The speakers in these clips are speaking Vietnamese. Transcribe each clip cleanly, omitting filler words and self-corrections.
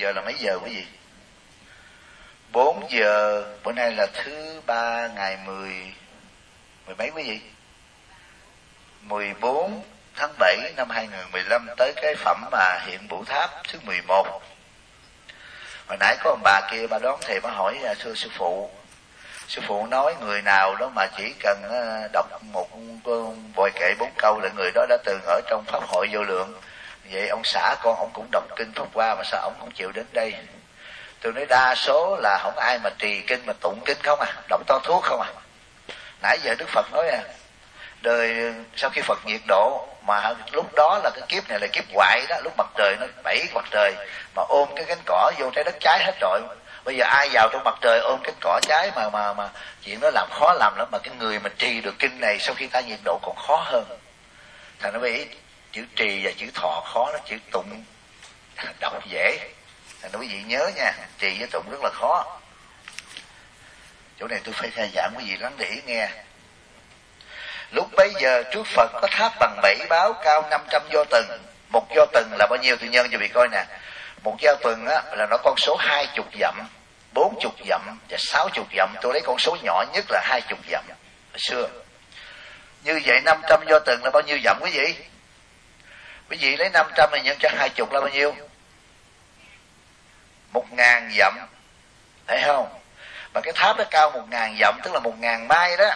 Giờ là mấy giờ quý vị? 4 giờ. Bữa nay là thứ ba ngày 10 mấy quý vị? 14 tháng 7 năm 2015, tới cái phẩm mà hiện Bửu Tháp thứ 11. Hồi nãy có ông bà kia, bà đón thầy, bà hỏi thưa sư phụ nói người nào đó mà chỉ cần đọc một vòi kệ 4 câu là người đó đã từng ở trong pháp hội vô lượng. Vậy ông xã con ông cũng đọc kinh Pháp Hoa mà sao ông không chịu đến đây? Tôi nói đa số là không ai mà trì kinh mà tụng kinh không à, đọc to thuốc không à. Nãy giờ Đức Phật nói đời sau khi Phật diệt độ, mà lúc đó là cái kiếp này là kiếp hoại đó, lúc mặt trời nó 7 mặt trời mà ôm cái cánh cỏ vô trái đất cháy hết rồi. Bây giờ ai vào trong mặt trời ôm cánh cỏ cháy mà chuyện đó làm khó làm lắm, mà cái người mà trì được kinh này sau khi ta diệt độ còn khó hơn. Thành nó vì chữ trì và chữ thọ khó, nó chữ tụng đọc dễ. Thành quý vị nhớ nha, trì với tụng rất là khó. Chỗ này tôi phải khai giảng quý vị lắng để ý nghe. Lúc bấy giờ trước Phật có tháp bằng 7 báo cao 500 do tầng. Một do tầng là bao nhiêu? Tôi nhân cho vị coi nè. Một do tầng á là nó con số 20 dặm, 40 dặm và 60 dặm. Tôi lấy con số nhỏ nhất là 20 dặm hồi xưa. Như vậy 500 do tầng là bao nhiêu dặm quý vị? Quý vị lấy 500 này nhân cho 20 là bao nhiêu? 1000 dặm. Thấy không? Mà cái tháp nó cao 1000 dặm tức là 1000 mai đó.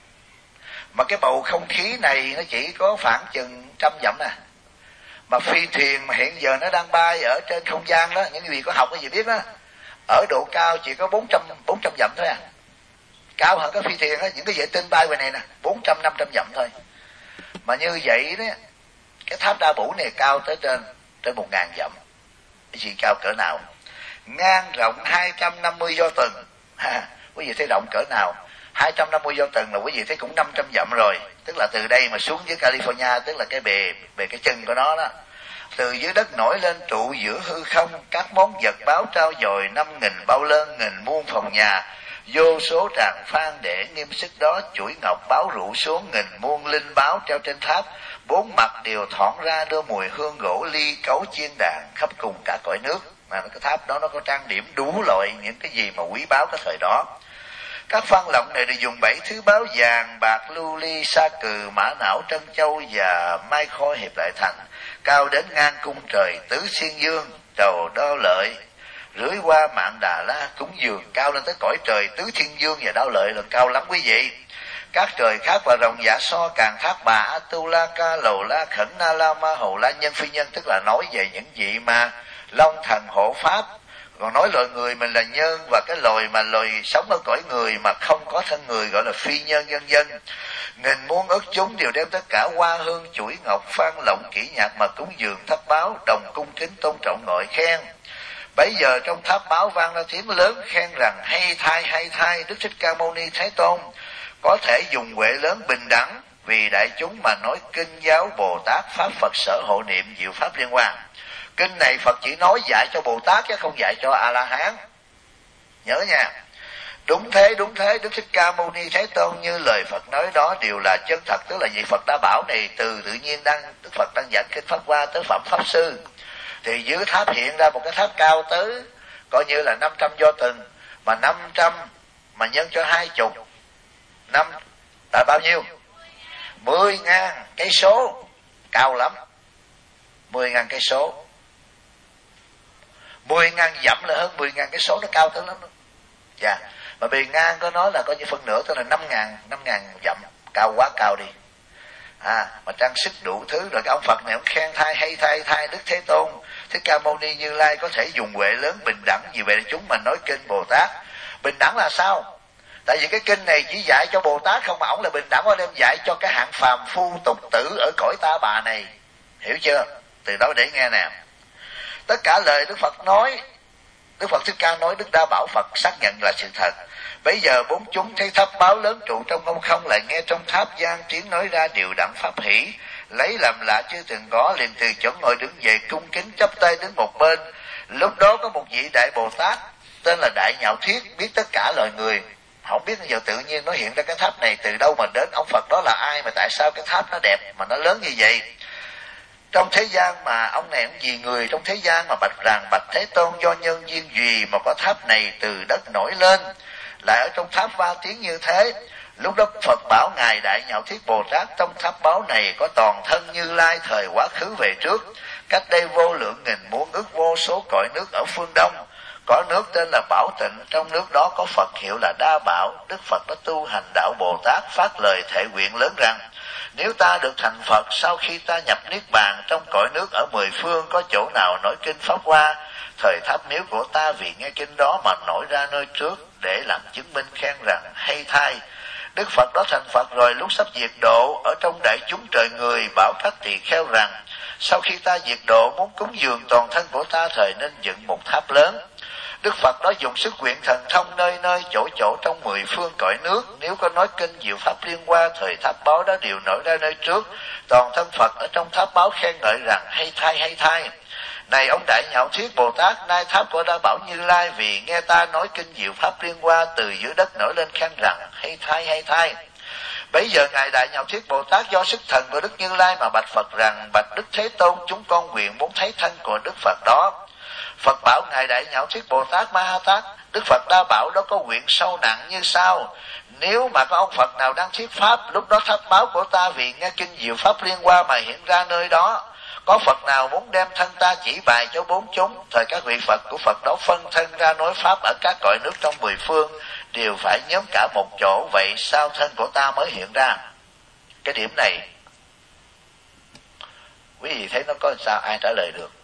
Mà cái bầu không khí này nó chỉ có khoảng chừng 100 dặm nè. Mà phi thuyền mà hiện giờ nó đang bay ở trên không gian đó, những người có học cái gì biết đó, ở độ cao chỉ có 400 dặm thôi à. Cao hơn cái phi thuyền đó, những cái vệ tinh bay về này nè, 400-500 dặm thôi. Mà như vậy đó, cái tháp Đa Bửu này cao tới trên 1000 dặm. Cái gì cao cỡ nào? Ngang rộng 250 do tầng. Quý vị thấy rộng cỡ nào? 250 do tầng là quý vị thấy cũng 500 dặm rồi. Tức là từ đây mà xuống dưới California, tức là cái bề cái chân của nó đó. Từ dưới đất nổi lên trụ giữa hư không, các món vật báo trao dồi 5000 bao lơn, 1000 muôn phòng nhà, vô số tràng phan để nghiêm sức đó, chuỗi ngọc báo rủ xuống, 1000 muôn linh báo treo trên tháp, 4 mặt đều thoảng ra đưa mùi hương gỗ ly cấu chiên đàn khắp cùng cả cõi nước. Mà cái tháp đó nó có trang điểm đủ loại những cái gì mà quý báu cái thời đó. Các phan lộng này đều dùng 7 thứ báo vàng, bạc, lưu ly, sa cừ, mã não, trân châu và mai khôi hiệp lại thành, cao đến ngang cung trời tứ xuyên dương, đầu đao lợi, rưới qua mạng Đà La cúng dường, cao lên tới cõi trời tứ thiên dương và đao lợi là cao lắm quý vị. Các trời khác và rồng dạ so, càng thác bà, Atu La Ca, Lầu La, Khẩn Na La Ma, Hầu La, Nhân Phi Nhân, tức là nói về những vị mà long thần hộ pháp. Còn nói loài người mình là nhân, và cái loài sống ở cõi người mà không có thân người gọi là phi nhân, vân vân. 1000 muôn ức chúng đều đem tất cả hoa hương, chuỗi ngọc, phan lộng, kỹ nhạc mà cúng dường tháp báo, đồng cung kính tôn trọng ngợi khen. Bấy giờ trong tháp báo vang ra tiếng lớn khen rằng: hay thay Đức Thích Ca Mâu Ni Thái Tôn có thể dùng huệ lớn bình đẳng vì đại chúng mà nói kinh giáo Bồ Tát pháp Phật sở hộ niệm diệu pháp liên quan. Kinh này Phật chỉ nói dạy cho Bồ Tát chứ không dạy cho A-la-hán. Nhớ nha. Đúng thế, Đức Thích Ca Mâu Ni Thế Tôn như lời Phật nói đó đều là chân thật. Tức là vì Phật đã bảo này, từ tự nhiên Đức Phật đang giảng kinh Pháp Hoa tới phẩm Pháp Sư. Thì dưới tháp hiện ra một cái tháp cao tới coi như là 500 do tầng. Mà 500 mà nhân cho 20 năm là bao nhiêu? 10.000 cây số. Cao lắm. 10.000 cây số. 10.000 dặm là hơn 10.000 cây số, nó cao tới lắm đó. Dạ. Mà bề ngang có nói là coi như phân nửa, tức là 5.000 dặm, cao quá cao đi. Mà trang sức đủ thứ. Rồi cái ông Phật này ông khen hay thay Đức Thế Tôn Thích Ca Mâu Ni Như Lai có thể dùng huệ lớn bình đẳng vì vậy chúng mà nói kinh Bồ Tát. Bình đẳng là sao? Tại vì cái kinh này chỉ dạy cho Bồ Tát không, mà ổng là bình đẳng, ổng đem dạy cho cái hạng phàm phu tục tử ở cõi ta bà này. Hiểu chưa? Từ đó để nghe nè. Tất cả lời Đức Phật nói, Đức Phật Thích Ca nói, Đức Đa Bảo Phật xác nhận là sự thật. Bây giờ bốn chúng thấy tháp báo lớn trụ trong không không, lại nghe trong tháp gian tiếng nói ra điều đẳng pháp hỷ, lấy làm lạ chưa từng có, liền từ chỗ ngồi đứng dậy cung kính chắp tay đến một bên. Lúc đó có một vị Đại Bồ Tát tên là Đại Nhạo Thiết, biết tất cả loài người. Không biết giờ tự nhiên nó hiện ra cái tháp này từ đâu mà đến, ông Phật đó là ai mà tại sao cái tháp nó đẹp mà nó lớn như vậy. trong thế gian mà ông này cũng vì người trong thế gian mà bạch rằng: bạch Thế Tôn, do nhân duyên gì mà có tháp này từ đất nổi lên, lại ở trong tháp va tiếng như thế? Lúc đó Phật bảo ngài Đại Nhạo Thiết Bồ Tát: trong tháp báu này có toàn thân Như Lai thời quá khứ về trước, cách đây vô lượng nghìn muôn ức vô số cõi nước ở phương Đông. Có nước tên là Bảo Tịnh, trong nước đó có Phật hiệu là Đa Bảo. Đức Phật đã tu hành đạo Bồ Tát, phát lời thệ nguyện lớn rằng: nếu ta được thành Phật, sau khi ta nhập Niết Bàn, trong cõi nước ở mười phương có chỗ nào nói kinh Pháp Hoa, thời tháp miếu của ta vì nghe kinh đó mà nổi ra nơi trước, để làm chứng minh khen rằng: hay thay. Đức Phật đó thành Phật rồi, lúc sắp diệt độ, ở trong đại chúng trời người bảo các tỳ kheo rằng: sau khi ta diệt độ, muốn cúng dường toàn thân của ta, thời nên dựng một tháp lớn. Đức Phật đó dùng sức quyền thần thông nơi nơi chỗ chỗ trong mười phương cõi nước, nếu có nói kinh diệu pháp liên hoa, thời tháp báo đó đều nổi ra nơi trước. Toàn thân Phật ở trong tháp báo khen ngợi rằng: hay thay, hay thay. Này ông Đại Nhạo Thiết Bồ Tát, nay tháp của Đa Bảo Như Lai vì nghe ta nói kinh diệu pháp liên hoa, từ dưới đất nổi lên khen rằng: hay thay, hay thay. Bấy giờ ngài Đại Nhạo Thiết Bồ Tát do sức thần của Đức Như Lai mà bạch Phật rằng: bạch Đức Thế Tôn, chúng con nguyện muốn thấy thân của Đức Phật đó. Phật bảo ngài Đại Nhạo Thiết Bồ Tát Ma Ha Tát: Đức Phật Đa Bảo đó có nguyện sâu nặng như sau: nếu mà có ông Phật nào đang thuyết pháp, lúc đó tháp báo của ta vì nghe kinh diệu pháp liên hoa mà hiện ra nơi đó. Có Phật nào muốn đem thân ta chỉ bài cho bốn chúng, thời các vị Phật của Phật đó phân thân ra nói pháp ở các cõi nước trong mười phương, đều phải nhóm cả một chỗ, vậy sao thân của ta mới hiện ra? Cái điểm này quý vị thấy nó có sao ai trả lời được?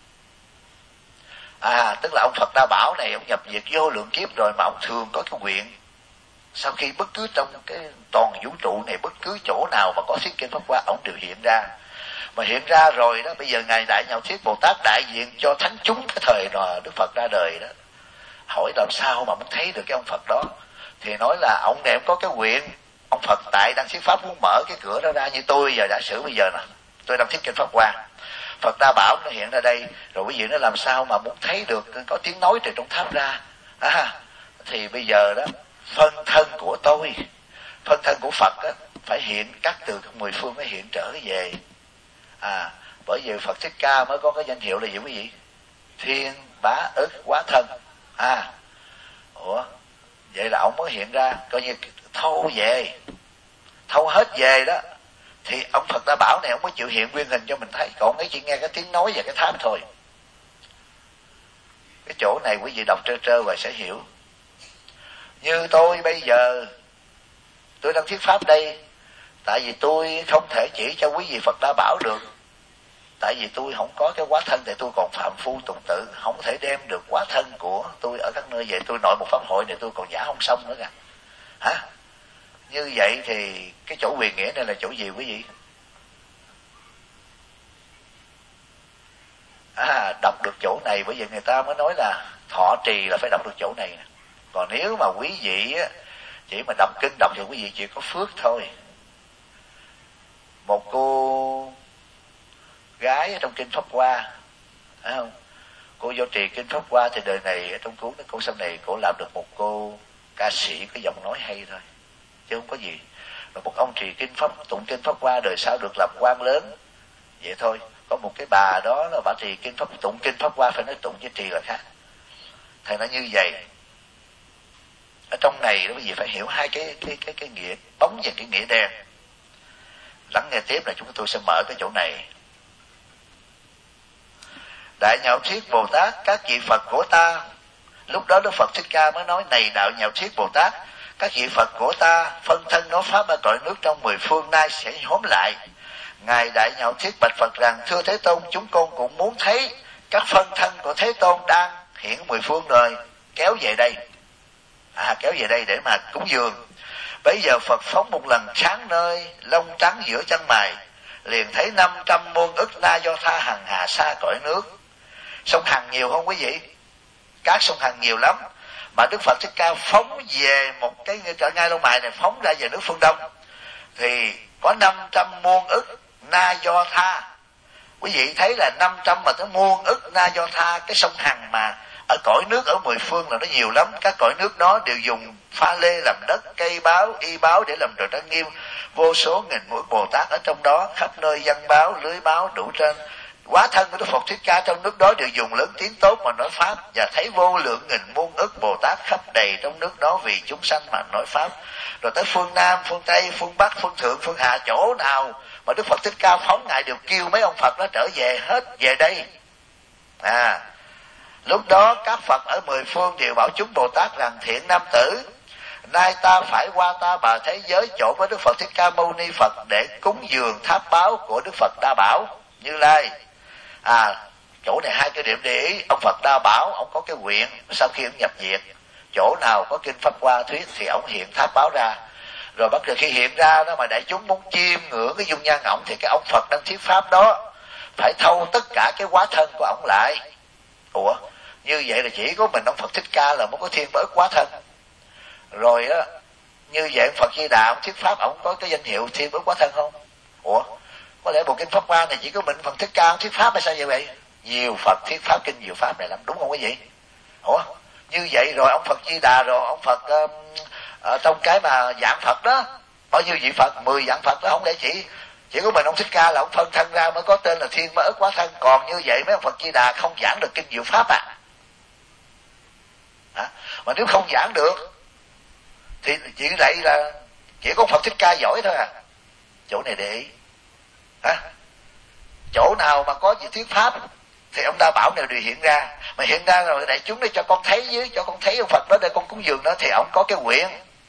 Tức là ông Phật Đa Bảo này, ông nhập diệt vô lượng kiếp rồi, mà ông thường có cái nguyện sau khi bất cứ trong cái toàn vũ trụ này, bất cứ chỗ nào mà có thuyết kinh Pháp Hoa, ông đều hiện ra. Mà hiện ra rồi đó, bây giờ ngài Đại Nhạo Thiết Bồ Tát đại diện cho thánh chúng cái thời mà Đức Phật ra đời đó, hỏi làm sao mà muốn thấy được cái ông Phật đó, thì nói là ông này có cái nguyện, ông Phật tại đang thuyết pháp muốn mở cái cửa đó ra, như tôi giờ giả sử bây giờ nè, tôi đang thuyết kinh Pháp Hoa, Phật Đa Bảo nó hiện ra đây, rồi quý vị nó làm sao mà muốn thấy được có tiếng nói từ trong tháp ra? Thì bây giờ đó, phân thân của tôi, phân thân của Phật đó, phải hiện các từ mười phương mới hiện trở về. Bởi vì Phật Thích Ca mới có cái danh hiệu là gì quý vị? Thiên Bá Ức Quá Thân. Vậy là ông mới hiện ra, coi như thâu về, thâu hết về đó, thì ông Phật Đa Bảo này ông mới chịu hiện nguyên hình cho mình thấy. Còn ấy chỉ nghe cái tiếng nói và cái tháp thôi. Cái chỗ này quý vị đọc trơ trơ và sẽ hiểu. Như tôi bây giờ, tôi đang thuyết pháp đây, tại vì tôi không thể chỉ cho quý vị Phật Đa Bảo được, tại vì tôi không có cái quá thân, thì tôi còn phạm phu tùng tự, không thể đem được quá thân của tôi ở các nơi. Vậy tôi nội một pháp hội này tôi còn giả không xong nữa kìa. Như vậy thì cái chỗ quyền nghĩa này là chỗ gì quý vị? Đọc được chỗ này, bởi vì người ta mới nói là thọ trì là phải đọc được chỗ này. Còn nếu mà quý vị chỉ mà đọc kinh đọc thì quý vị chỉ có phước thôi. Một cô gái ở trong kinh Pháp Hoa, phải không? Cô vô trì kinh Pháp Hoa thì đời này ở trong cuốn cô sau này cô làm được một cô ca sĩ có giọng nói hay thôi, chứ không có gì. Rồi một ông trì kinh Pháp, tụng kinh Pháp Hoa, đời sau được làm quan lớn, vậy thôi. Có một cái bà đó là bà trì kinh Pháp, tụng kinh Pháp Hoa phải nói tụng với trì là khác. Thầy nói như vậy. Ở trong này đó quý vị phải hiểu hai cái nghĩa bóng và cái nghĩa đen. Lắng nghe tiếp là chúng tôi sẽ mở cái chỗ này. Đại Nhạo Thiết Bồ Tát, các vị Phật của ta. Lúc đó Đức Phật Thích Ca mới nói: này Đạo Nhạo Thiết Bồ Tát, các vị Phật của ta phân thân nói pháp ở cõi nước trong mười phương nay sẽ nhóm lại. Ngài Đại Nhạo Thiết bạch Phật rằng: thưa Thế Tôn, chúng con cũng muốn thấy các phân thân của Thế Tôn đang hiện mười phương rồi, kéo về đây. Kéo về đây để mà cúng dường. Bấy giờ Phật phóng một lần sáng nơi lông trắng giữa chân mày, liền thấy 500 muôn ức Na Do Tha hằng hà xa cõi nước. Sông Hằng nhiều không quý vị? Các sông Hằng nhiều lắm. Mà Đức Phật Thích Ca phóng về một cái ngay lông mày này, phóng ra về nước phương Đông, thì có 500 muôn ức Na Do Tha. Quý vị thấy là 500 mà tới muôn ức Na Do Tha. Cái sông Hằng mà ở cõi nước ở mười phương là nó nhiều lắm. Các cõi nước đó đều dùng pha lê làm đất, cây báo, y báo để làm đồ trang nghiêm. Vô số nghìn mũi Bồ Tát ở trong đó, khắp nơi văn báo, lưới báo đủ trên. Quá thân của Đức Phật Thích Ca trong nước đó đều dùng lớn tiếng tốt mà nói pháp, và thấy vô lượng nghìn muôn ức Bồ Tát khắp đầy trong nước đó vì chúng sanh mà nói pháp. Rồi tới phương Nam, phương Tây, phương Bắc, phương Thượng, phương Hạ, chỗ nào mà Đức Phật Thích Ca phóng ngài đều kêu mấy ông Phật đó trở về hết, về đây. Lúc đó các Phật ở mười phương đều bảo chúng Bồ Tát rằng: thiện nam tử, nay ta phải qua Ta Bà thế giới chỗ với Đức Phật Thích Ca Mâu Ni Phật để cúng dường tháp báo của Đức Phật Đa Bảo Như Lai. Chỗ này hai cái điểm để ý. Ông Phật Đa Bảo ông có cái nguyện sau khi ông nhập viện, chỗ nào có kinh Pháp Hoa thuyết thì ông hiện tháp báo ra. Rồi bắt đầu khi hiện ra đó mà đại chúng muốn chiêm ngưỡng cái dung nhan ổng thì cái ông Phật đang thuyết pháp đó phải thâu tất cả cái hóa thân của ổng lại. Ủa, như vậy là chỉ có mình ông Phật Thích Ca là mới có thiên bớt hóa thân. Rồi á, như vậy ông Phật Di Đà ông thuyết pháp ông có cái danh hiệu thiên bớt hóa thân không? Ủa, có lẽ bộ kinh Pháp Hoa này chỉ có mình Phật Thích Ca ông thuyết pháp hay sao vậy? Nhiều Phật thuyết pháp kinh nhiều pháp này lắm, đúng không quý vị? Ủa, như vậy rồi ông Phật Di Đà rồi ông Phật trong cái mà dạng Phật đó, bao nhiêu vị Phật, 10 dạng Phật đó, không lẽ chỉ có mình ông Thích Ca là ông phân thân ra mới có tên là thiên bớt hóa thân. Còn như vậy mấy ông Phật Di Đà không giảng được kinh diệu pháp mà nếu không giảng được thì chỉ lại là chỉ có Phật Thích Ca giỏi thôi Chỗ này để ý. Chỗ nào mà có gì thuyết pháp thì ông Đa Bảo đều hiện ra. Mà hiện ra rồi đại chúng để cho con thấy cho con thấy ông Phật đó để con cúng dường đó, thì ông có cái nguyện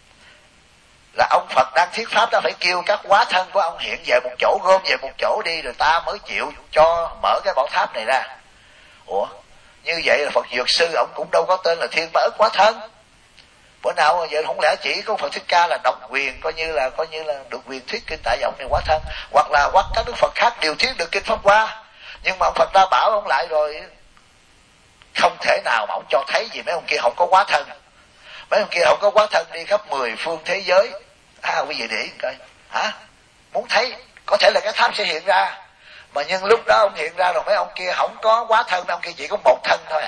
là ông Phật đang thuyết pháp đó phải kêu các hóa thân của ông hiện về một chỗ, gom về một chỗ đi, rồi ta mới chịu cho mở cái bảo tháp này ra. Ủa, như vậy là Phật Dược Sư ông cũng đâu có tên là thiên bớt hóa thân. Bữa nào vậy không lẽ chỉ có Phật Thích Ca là độc quyền coi như là được quyền thuyết kinh tại ông này hóa thân, hoặc các đức Phật khác đều thuyết được kinh Pháp Hoa, nhưng mà ông Phật Đa Bảo ông lại rồi không thể nào mà ông cho thấy gì mấy ông kia không có hóa thân. Mấy ông kia không có hóa thân đi khắp 10 phương thế giới. Quý vị để ý coi. Muốn thấy có thể là cái tháp sẽ hiện ra, mà nhưng lúc đó ông hiện ra rồi mấy ông kia không có hóa thân, mấy ông kia chỉ có một thân thôi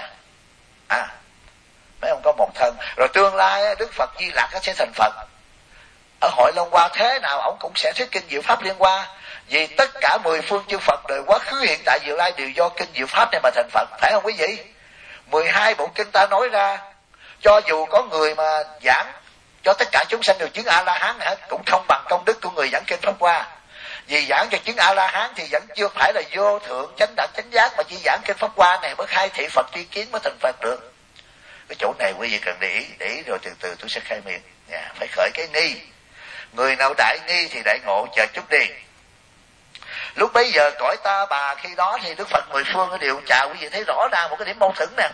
mấy ông có một thân. Rồi tương lai Đức Phật Di Lặc sẽ thành Phật ở hội Long Hoa, thế nào ông cũng sẽ thuyết kinh diệu pháp liên hoa, vì tất cả 10 phương chư Phật đời quá khứ hiện tại diệu lai đều do kinh diệu pháp này mà thành Phật, phải không quý vị? 12 bộ kinh ta nói ra, cho dù có người mà giảng cho tất cả chúng sanh đều chứng A La Hán hết cũng không bằng công đức của người giảng kinh Pháp Hoa. Vì giảng cho chứng A La Hán thì vẫn chưa phải là vô thượng chánh đẳng chánh giác, mà chỉ giảng kinh Pháp Hoa này mới khai thị Phật tri kiến mới thành Phật được. Cái chỗ này quý vị cần để ý rồi từ từ tôi sẽ khai miệng. Phải khởi cái nghi. Người nào đại nghi thì đại ngộ, chờ chút đi. Lúc bấy giờ cõi Ta Bà khi đó thì Đức Phật mười phương đều chào. Quý vị thấy rõ ràng một cái điểm mâu thuẫn nè.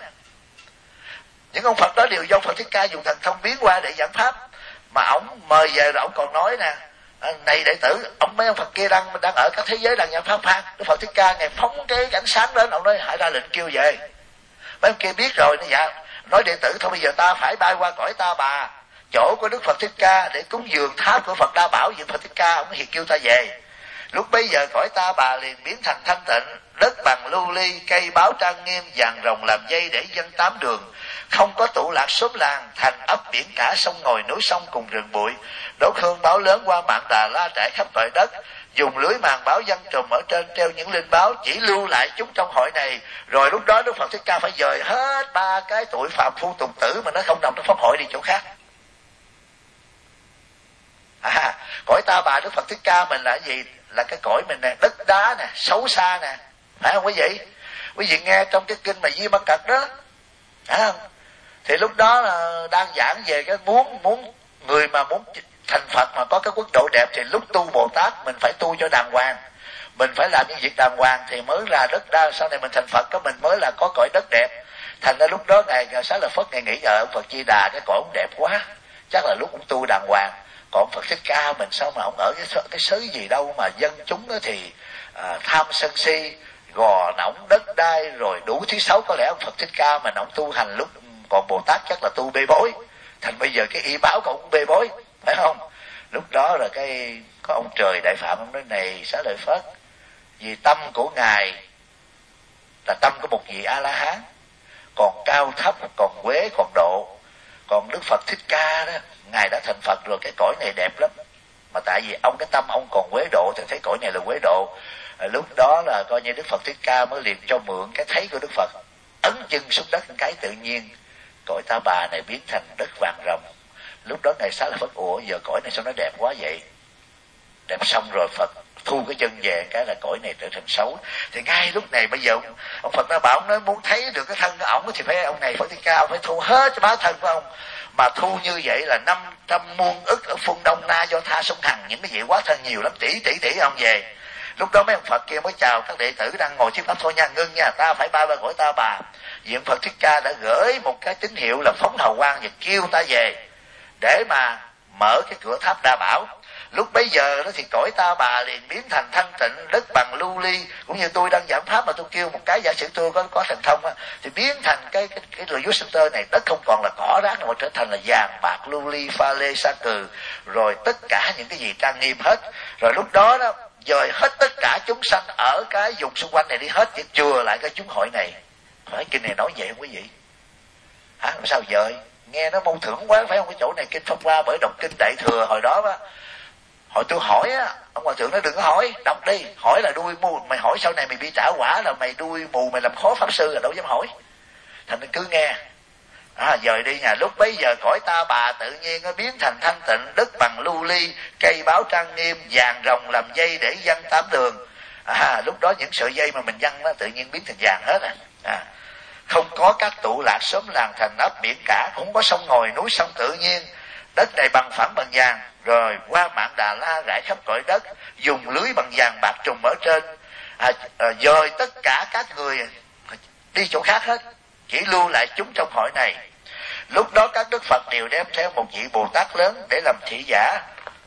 Những ông Phật đó đều do Phật Thích Ca dùng thần thông biến qua để giảng pháp, mà ổng mời về rồi ổng còn nói nè: này đệ tử, mấy ông Phật kia đang ở các thế giới đang giảng pháp ha. Đức Phật Thích Ca ngày phóng cái ánh sáng đến, ổng nói hãy ra lệnh kêu về. Mấy ông kia biết rồi nó dạ, nói đệ tử thôi bây giờ ta phải bay qua cõi Ta Bà, chỗ của Đức Phật Thích Ca để cúng dường tháp của Phật Đa Bảo vì Phật Thích Ca, ông hiện kêu ta về. Lúc bấy giờ cõi Ta Bà liền biến thành thanh tịnh, đất bằng lưu ly, cây báo trang nghiêm, vàng rồng làm dây để dân 8 đường, không có tụ lạc xóm làng, thành ấp biển cả, sông ngòi núi sông cùng rừng bụi. Đốt hương báo lớn qua mạng Đà La trải khắp mọi đất, dùng lưới màn báo văn trùm ở trên treo những linh báo chỉ lưu lại chúng trong hội này. Rồi lúc đó Đức Phật Thích Ca phải dời hết 3 cái tuổi phạm phu tục tử mà nó không nằm trong pháp hội đi chỗ khác. Cõi Ta Bà Đức Phật Thích Ca mình là gì? Là cái cõi mình nè, đất đá nè, xấu xa nè, phải không quý vị? Quý vị nghe trong cái kinh mà Di Ma Cật đó, phải không? Thì lúc đó là đang giảng về cái muốn người mà muốn thành Phật mà có cái quốc độ đẹp thì lúc tu Bồ Tát mình phải tu cho đàng hoàng, mình phải làm những việc đàng hoàng thì mới là đất đa, sau này mình thành Phật mình mới là có cõi đất đẹp. Thành ra lúc đó ngài Xá Lợi Phất ngài nghĩ ông Phật Di Đà cái cõi ông đẹp quá, chắc là lúc ông tu đàng hoàng. Còn Phật Thích Ca mình sao mà ông ở cái xứ gì đâu mà dân chúng đó thì tham sân si, gò nỏng đất đai rồi đủ thứ xấu. Có lẽ ông Phật Thích Ca mình ông tu hành lúc còn Bồ Tát chắc là tu bê bối, thành bây giờ cái y báo của ông bê bối, phải không? Lúc đó là có ông trời Đại Phạm ông nói: này Xá Lợi Phất, vì tâm của ngài là tâm của một vị A La Hán, còn cao thấp, còn quế, còn độ. Còn Đức Phật Thích Ca đó, ngài đã thành Phật rồi, cái cõi này đẹp lắm, mà tại vì ông cái tâm ông còn quế độ thì thấy cõi này là quế độ. Lúc đó là coi như Đức Phật Thích Ca mới liền cho mượn cái thấy của Đức Phật, ấn chân xuống đất một cái, tự nhiên cõi Ta Bà này biến thành đất vàng ròng. Lúc đó Ngài Xá Lợi Phất: ủa giờ cõi này sao nó đẹp quá vậy? Đẹp xong rồi Phật thu cái chân về, cái là cõi này trở thành xấu. Thì ngay lúc này bây giờ ông Phật Ta Bà ông nói muốn thấy được cái thân của ổng thì phải ông này Phật Thích Ca ông phải thu hết cái bá thân của ông, mà thu như vậy là 500 muôn ức ở phương Đông Na Do Tha sông Hằng, những cái vị quá thân nhiều lắm, tỷ ông về. Lúc đó mấy ông Phật kia mới chào các đệ tử đang ngồi thuyết pháp: thôi nha, ngưng nha, ta phải ba cõi Ta Bà. Diện Phật Thích Ca đã gửi một cái tín hiệu là phóng hào quang và kêu ta về để mà mở cái cửa tháp Đa Bảo. Lúc bấy giờ đó thì cõi Ta Bà liền biến thành thanh tịnh, đất bằng lưu ly. Cũng như tôi đang giảng pháp mà tôi kêu một cái, giả sử tôi có thần thông á, thì biến thành cái Religious Center này, đất không còn là cỏ rác nữa mà trở thành là vàng bạc lưu ly, pha lê, sa cừ, rồi tất cả những cái gì trang nghiêm hết. Rồi lúc đó đó dời hết tất cả chúng sanh ở cái vùng xung quanh này đi hết, chỉ chừa lại cái chúng hội này. Hỏi kinh này nói vậy không quý vị? Hả? Sao dời? Nghe nó mâu thuẫn quá phải không? Cái chỗ này kinh Pháp Hoa, bởi đọc kinh Đại Thừa hồi đó á, hồi tôi hỏi á, ông hòa thượng nói đừng có hỏi, đọc đi, hỏi là đuôi mù, mày hỏi sau này mày bị trả quả là mày đuôi mù, mày làm khó pháp sư là đâu dám hỏi. Thành nên cứ nghe. Dời đi nhà. Lúc bấy giờ cõi Ta Bà tự nhiên nó biến thành thanh tịnh, đất bằng lưu ly, cây báo trang nghiêm, vàng rồng làm dây để văng tám đường. Lúc đó những sợi dây mà mình văng nó tự nhiên biến thành vàng hết không có các tụ lạc xóm làng thành ấp biển cả, không có sông ngòi núi sông, tự nhiên đất này bằng phẳng bằng vàng, rồi qua mạng Đà La rải khắp cõi đất, dùng lưới bằng vàng bạc trùm ở trên, dời tất cả các người đi chỗ khác hết, chỉ lưu lại chúng trong hội này. Lúc đó các Đức Phật đều đem theo một vị Bồ Tát lớn để làm thị giả.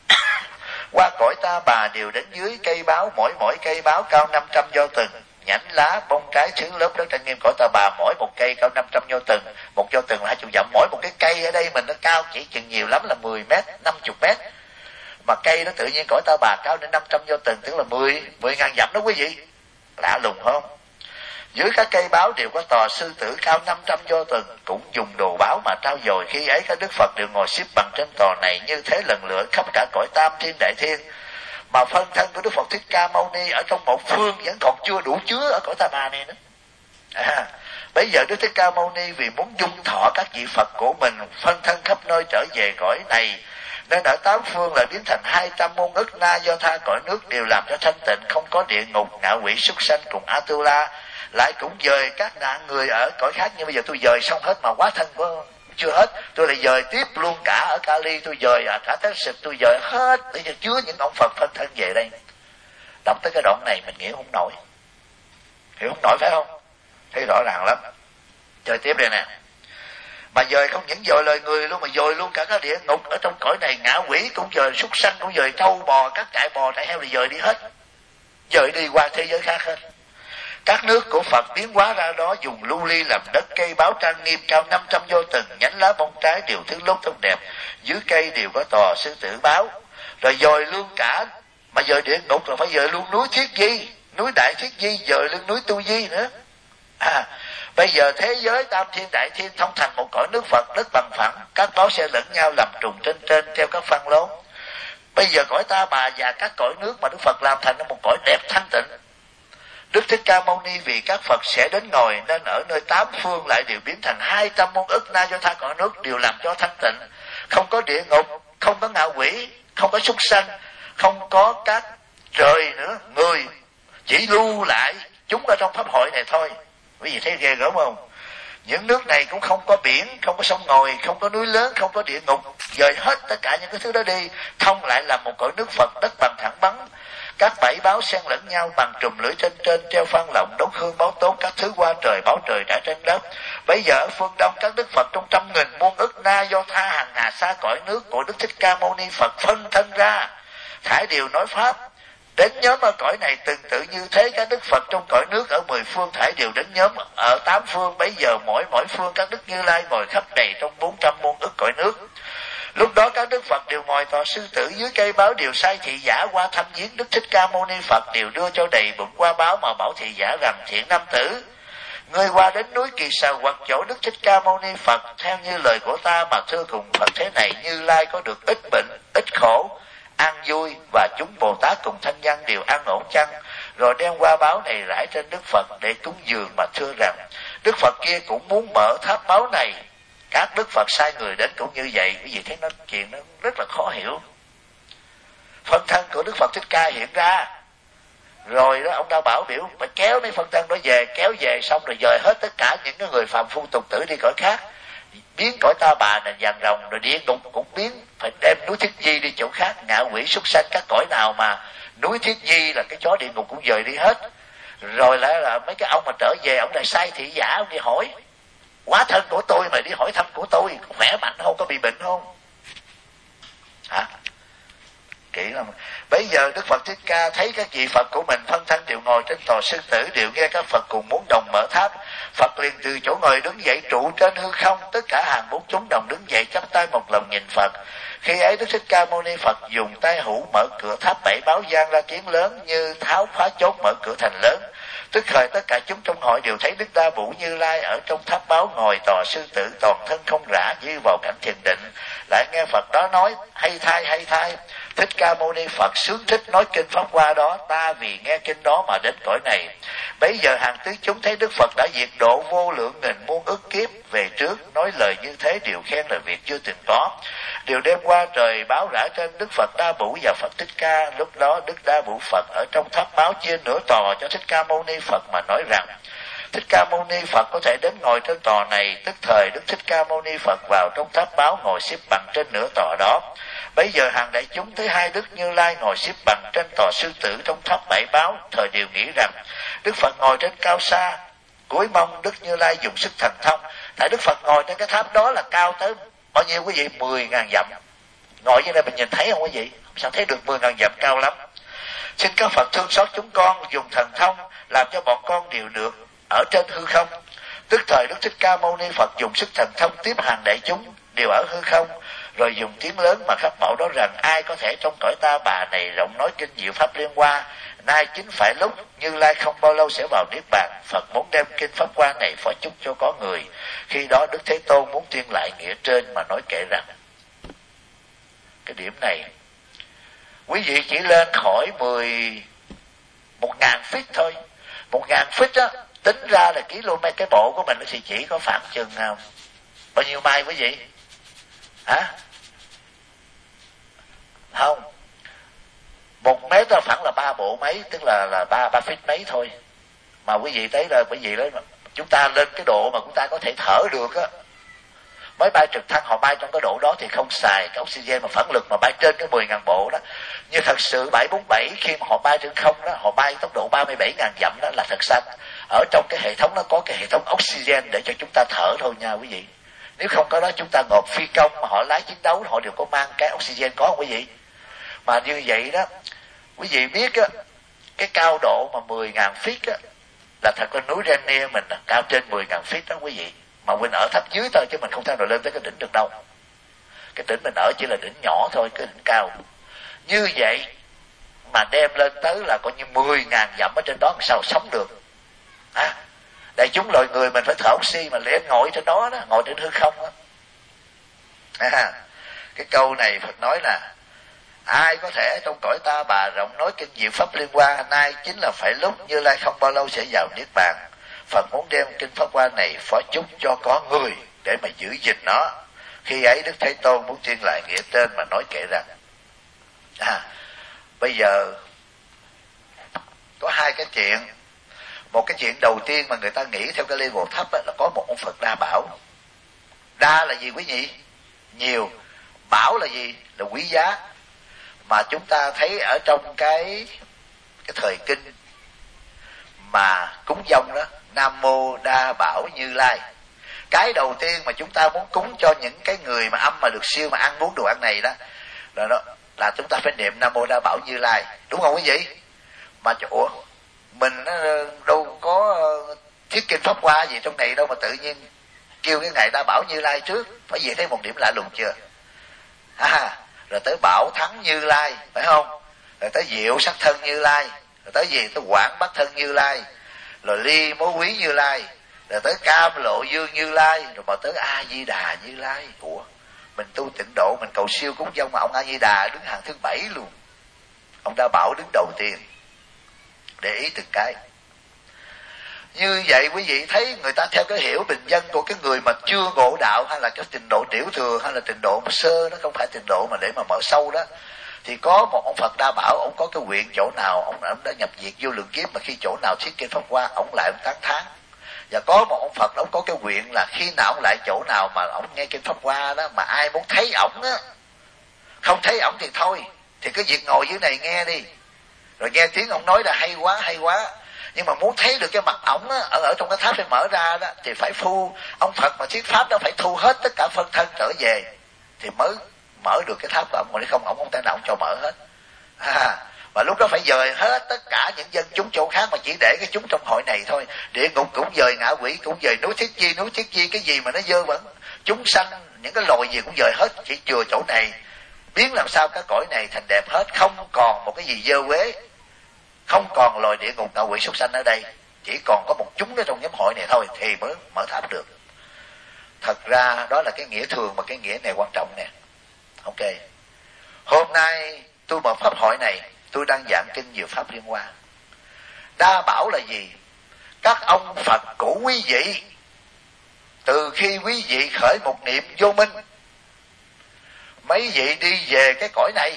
Qua cõi Ta Bà đều đến dưới cây báo, mỗi cây báo cao 500 do từng, nhánh lá bông trái thứ lớp đất trang nghiêm cõi Ta Bà, mỗi một cây cao 500 do từng, một do từng là 20 dặm. Mỗi một cái cây ở đây mình nó cao chỉ chừng nhiều lắm là 10 mét, 50 mét, mà cây nó tự nhiên cõi Ta Bà cao đến 500 do từng, tức là 10.000 dặm đó quý vị. Lạ lùng không? Dưới các cây báo đều có tòa sư tử cao 500 do từng, cũng dùng đồ báo mà trao dồi. Khi ấy các Đức Phật đều ngồi xếp bằng trên tòa này, như thế lần lượt khắp cả cõi Tam Thiên Đại Thiên. Mà phân thân của Đức Phật Thích Ca Mâu Ni ở trong một phương vẫn còn chưa đủ chứa ở cõi Ta Bà này nữa. Bây giờ Đức Thích Ca Mâu Ni vì muốn dung thọ các vị Phật của mình, phân thân khắp nơi trở về cõi này, nên ở tám phương là biến thành 200 môn ức Na Do Tha cõi nước, đều làm cho thanh tịnh, không có địa ngục, ngạ quỷ, súc sanh cùng Atula. Lại cũng dời các nạn người ở cõi khác, nhưng bây giờ tôi dời xong hết mà quá thân của chưa hết, tôi lại dời tiếp luôn cả ở Cali, tôi dời cả Tết Sực, tôi dời hết để cho chứa những ông Phật phân thân về đây. Đọc tới cái đoạn này mình nghĩ không nổi, hiểu không nổi phải không? Thấy rõ ràng lắm. Chơi tiếp đây nè. Mà dời không những dời lời người luôn, mà dời luôn cả cái địa ngục ở trong cõi này, ngạ quỷ cũng dời, súc sanh cũng dời, trâu bò, các trại bò trại heo thì dời đi hết, dời đi qua thế giới khác hết. Các nước của Phật biến hóa ra đó, dùng lưu ly làm đất, cây báo trang nghiêm cao 500 do từng, nhánh lá bông trái đều thứ lốt tốt đẹp, dưới cây đều có tòa sư tử báo. Rồi dời luôn cả, mà dời địa ngục là phải dời luôn núi Thiết Di, núi Đại Thiết Di, dời luôn núi Tu Di nữa. Bây giờ thế giới Tam Thiên Đại Thiên thông thành một cõi nước Phật, đất bằng phẳng, các báo sẽ lẫn nhau làm trùng trên theo các phân lốn. Bây giờ cõi Ta Bà và các cõi nước mà Đức Phật làm thành một cõi đẹp thanh tịnh. Đức Thích Ca Mâu Ni vì các Phật sẽ đến ngồi, nên ở nơi tám phương lại đều biến thành 200 môn ức Na Do Tha cõi nước, đều làm cho thanh tịnh, không có địa ngục, không có ngạ quỷ, không có súc sanh, không có các trời nữa, người chỉ lưu lại chúng ở trong pháp hội này thôi. Quý vị thấy ghê gớm không? Những nước này cũng không có biển, không có sông ngòi, không có núi lớn, không có địa ngục, dời hết tất cả những cái thứ đó đi, thông lại làm một cõi nước Phật, đất bằng thẳng bắn. Các bảy báo xen lẫn nhau bằng trùm lưỡi trên treo phan lọng, đốt hương báo tốt, các thứ qua trời báo trời đã trên đất. Bây giờ ở phương Đông các Đức Phật trong 100.000 muôn ức Na Do Tha hàng hà xa cõi nước của Đức Thích Ca Mâu Ni Phật phân thân ra, thải điều nói pháp đến nhóm ở cõi này, tương tự như thế các Đức Phật trong cõi nước ở 10 phương thải điều đến nhóm ở 8 phương. Bây giờ mỗi phương các Đức Như Lai ngồi khắp đầy trong 400 muôn ức cõi nước. Lúc đó các Đức Phật đều ngồi tòa sư tử dưới cây báo, đều sai thị giả qua thăm viếng Đức Thích Ca Mâu Ni Phật, đều đưa cho đầy bụng qua báo mà bảo thị giả rằng: thiện nam tử, ngươi qua đến núi Kỳ Xà hoặc chỗ Đức Thích Ca Mâu Ni Phật, theo như lời của ta mà thưa cùng Phật thế này: Như Lai có được ít bệnh, ít khổ, an vui, và chúng Bồ Tát cùng thanh văn đều an ổn chăng? rồi đem qua báo này rải trên Đức Phật để cúng dường, mà thưa rằng Đức Phật kia cũng muốn mở tháp báo này. Các Đức Phật sai người đến cũng như vậy. Cái gì thấy nó chuyện nó rất là khó hiểu. Phân thân của Đức Phật Thích Ca hiện ra rồi đó, ông Đa Bảo biểu phải kéo mấy phân thân đó về, kéo về xong rồi dời hết tất cả những cái người phàm phu tục tử đi cõi khác, biến cõi Ta Bà này vàng rồng, rồi địa ngục cũng biến, phải đem núi Thiết Di đi chỗ khác, ngạ quỷ súc sanh các cõi nào mà núi Thiết Di là cái chó địa ngục cũng dời đi hết. Rồi lại là mấy cái ông mà trở về, ông lại sai thị giả, ông đi hỏi quá thân của tôi mà đi hỏi thăm của tôi, có khỏe mạnh không, có bị bệnh không hả? Kỹ lắm. Bây giờ Đức Phật Thích Ca thấy các vị Phật của mình phân thân đều ngồi trên tòa sư tử, đều nghe các Phật cùng muốn đồng mở tháp. Phật liền từ chỗ ngồi đứng dậy trụ trên hư không, tất cả hàng bốn chúng đồng đứng dậy chắp tay một lòng nhìn Phật. Khi ấy Đức Thích Ca Mâu Ni Phật dùng tay hữu mở cửa tháp bảy báo, vang ra tiếng lớn như tháo phá chốt mở cửa thành lớn. Tức thời tất cả chúng trong hội đều thấy Đức Đa Vũ Như Lai ở trong tháp báo ngồi tòa sư tử, toàn thân không rã như vào cảnh thiền định. Lại nghe Phật đó nói: hay thay, Thích Ca Mâu Ni Phật sướng thích nói kinh Pháp Hoa đó, ta vì nghe kinh đó mà đến cõi này. Bấy giờ hàng tứ chúng thấy Đức Phật đã diệt độ vô lượng nghìn muôn ức kiếp về trước, nói lời như thế đều khen là việc chưa từng có. Điều đem qua trời báo rã trên Đức Phật Đa Vũ và Phật Thích Ca. Lúc đó Đức Đa Vũ Phật ở trong tháp báo chia nửa tòa cho Thích Ca Mâu Ni Phật mà nói rằng: Thích Ca Mâu Ni Phật có thể đến ngồi trên tòa này. Tức thời Đức Thích Ca Mâu Ni Phật vào trong tháp báo ngồi xếp bằng trên nửa tòa đó. Bấy giờ hàng đại chúng thấy hai Đức Như Lai ngồi xếp bằng trên tòa sư tử trong tháp bảy báo, thời đều nghĩ rằng Đức Phật ngồi trên cao xa, cúi mong Đức Như Lai dùng sức thần thông. Tại Đức Phật ngồi trên cái tháp đó là cao tới bao nhiêu quý vị? 10.000 dặm. Ngồi như này mình nhìn thấy không quý vị? Sao thấy được 10.000 dặm, cao lắm. Xin các Phật thương xót chúng con, dùng thần thông làm cho bọn con đều được ở trên hư không. Tức thời Đức Thích Ca Mâu Ni Phật dùng sức thần thông tiếp hàng đại chúng đều ở hư không, rồi dùng tiếng lớn mà khắp bảo đó rằng: ai có thể trong cõi Ta Bà này rộng nói kinh diệu pháp liên hoa, nay chính phải lúc Như Lai không bao lâu sẽ vào niết bàn. Phật muốn đem kinh Pháp Hoa này phó chúc cho có người. Khi đó Đức Thế Tôn muốn tuyên lại nghĩa trên mà nói kể rằng: cái điểm này quý vị chỉ lên khỏi 1.000 feet thôi. 1.000 feet á, tính ra là km, cái bộ của mình thì chỉ có khoảng chừng bao nhiêu mai quý vị? Hả? Không, 1 mét đó khoảng là 3 bộ mấy, tức là 3 feet mấy thôi. Mà quý vị thấy là quý vị đó, chúng ta lên cái độ mà chúng ta có thể thở được á. Máy bay trực thăng họ bay trong cái độ đó thì không xài cái oxygen mà phản lực mà bay trên cái 10.000 bộ đó. Như thật sự 747 khi mà họ bay trên không đó, họ bay tốc độ 37.000 dặm đó là thật xanh. Ở trong cái hệ thống nó có cái hệ thống oxygen để cho chúng ta thở thôi nha quý vị. Nếu không có đó chúng ta ngồi phi công mà họ lái chiến đấu họ đều có mang cái oxygen, có không quý vị? Mà như vậy đó, quý vị biết á, cái cao độ mà 10.000 feet á là thật là núi Rainier mình cao trên 10.000 feet đó quý vị. Mà mình ở thấp dưới thôi chứ mình không thể nào lên tới cái đỉnh được đâu. Cái đỉnh mình ở chỉ là đỉnh nhỏ thôi, cái đỉnh cao. Như vậy mà đem lên tới là coi như 10.000 dặm ở trên đó sao sống được? Đại chúng loài người mình phải thở oxy mà lên ngồi trên đó đó, ngồi trên hư không đó. Cái câu này Phật nói là: ai có thể trong cõi Ta Bà rộng nói kinh diệu pháp liên hoa, nay chính là phải lúc Như Lai không bao lâu sẽ vào niết bàn. Phật muốn đem kinh Pháp Hoa này phó chúc cho có người để mà giữ gìn nó. Khi ấy Đức Thế Tôn muốn tuyên lại nghĩa trên mà nói kể rằng: bây giờ có hai cái chuyện. Một cái chuyện đầu tiên mà người ta nghĩ theo cái level thấp là có một ông Phật Đa Bảo. Đa là gì quý vị? Nhiều. Bảo là gì? Là quý giá. Mà chúng ta thấy ở trong cái thời kinh mà cúng dông đó, Nam Mô Đa Bảo Như Lai, cái đầu tiên mà chúng ta muốn cúng cho những cái người mà âm mà được siêu mà ăn muốn đồ ăn này đó là chúng ta phải niệm Nam Mô Đa Bảo Như Lai, đúng không quý vị? Mà ủa, mình đâu có thiết kinh Pháp Hoa gì trong này đâu mà tự nhiên kêu cái ngày Đa Bảo Như Lai trước, phải gì thấy một điểm lạ lùng chưa? Rồi tới Bảo Thắng Như Lai, phải không? Rồi tới Diệu Sắc Thân Như Lai, rồi tới gì? Tới Quảng Bắc Thân Như Lai, rồi Ly Mối Quý Như Lai, rồi tới Cam Lộ Dương Như Lai, rồi mà tới A Di Đà Như Lai. Ủa, mình tu tịnh độ, mình cầu siêu cúng dông mà ông A Di Đà đứng hàng thứ 7 luôn. Ông Đa Bảo đứng đầu tiên. để ý từng cái. Như vậy quý vị thấy người ta theo cái hiểu bình dân của cái người mà chưa ngộ đạo, hay là cái trình độ tiểu thừa, hay là trình độ sơ, nó không phải trình độ mà để mà mở sâu đó, thì có một ông Phật Đa Bảo, ông có cái nguyện chỗ nào ông đã nhập diệt vô lượng kiếp, mà khi chỗ nào thuyết kinh pháp hoa ông lại ông tán thán. Và có một ông Phật ông có cái nguyện là khi nào ông lại chỗ nào mà ông nghe kinh pháp hoa đó, mà ai muốn thấy ổng á, không thấy ổng thì thôi, thì cứ việc ngồi dưới này nghe đi, rồi nghe tiếng ông nói là hay quá hay quá. Nhưng mà muốn thấy được cái mặt ổng á, ở trong cái tháp phải mở ra đó, thì phải thu ông Phật mà thuyết pháp đó, phải thu hết tất cả phân thân trở về thì mới mở được cái tháp của ông, còn nếu không ổng không thể nào ông cho mở hết. Và lúc đó phải dời hết tất cả những dân chúng chỗ khác, mà chỉ để cái chúng trong hội này thôi. Địa ngục cũng dời, ngạ quỷ cũng dời, núi thiết chi cái gì mà nó dơ bẩn, chúng sanh những cái loài gì cũng dời hết, chỉ chừa chỗ này, biến làm sao cái cõi này thành đẹp hết, không còn một cái gì dơ quế, không còn loài địa ngục ngạ quỷ súc sanh ở đây, chỉ còn có một chúng ở trong nhóm hội này thôi thì mới mở tháp được. Thật ra đó là cái nghĩa thường, mà cái nghĩa này quan trọng nè. Ok, hôm nay tôi mở pháp hội này, tôi đang giảng kinh nhiều pháp liên hoa. Đa bảo là gì? Các ông Phật của quý vị, từ khi quý vị khởi một niệm vô minh, mấy vị đi về cái cõi này,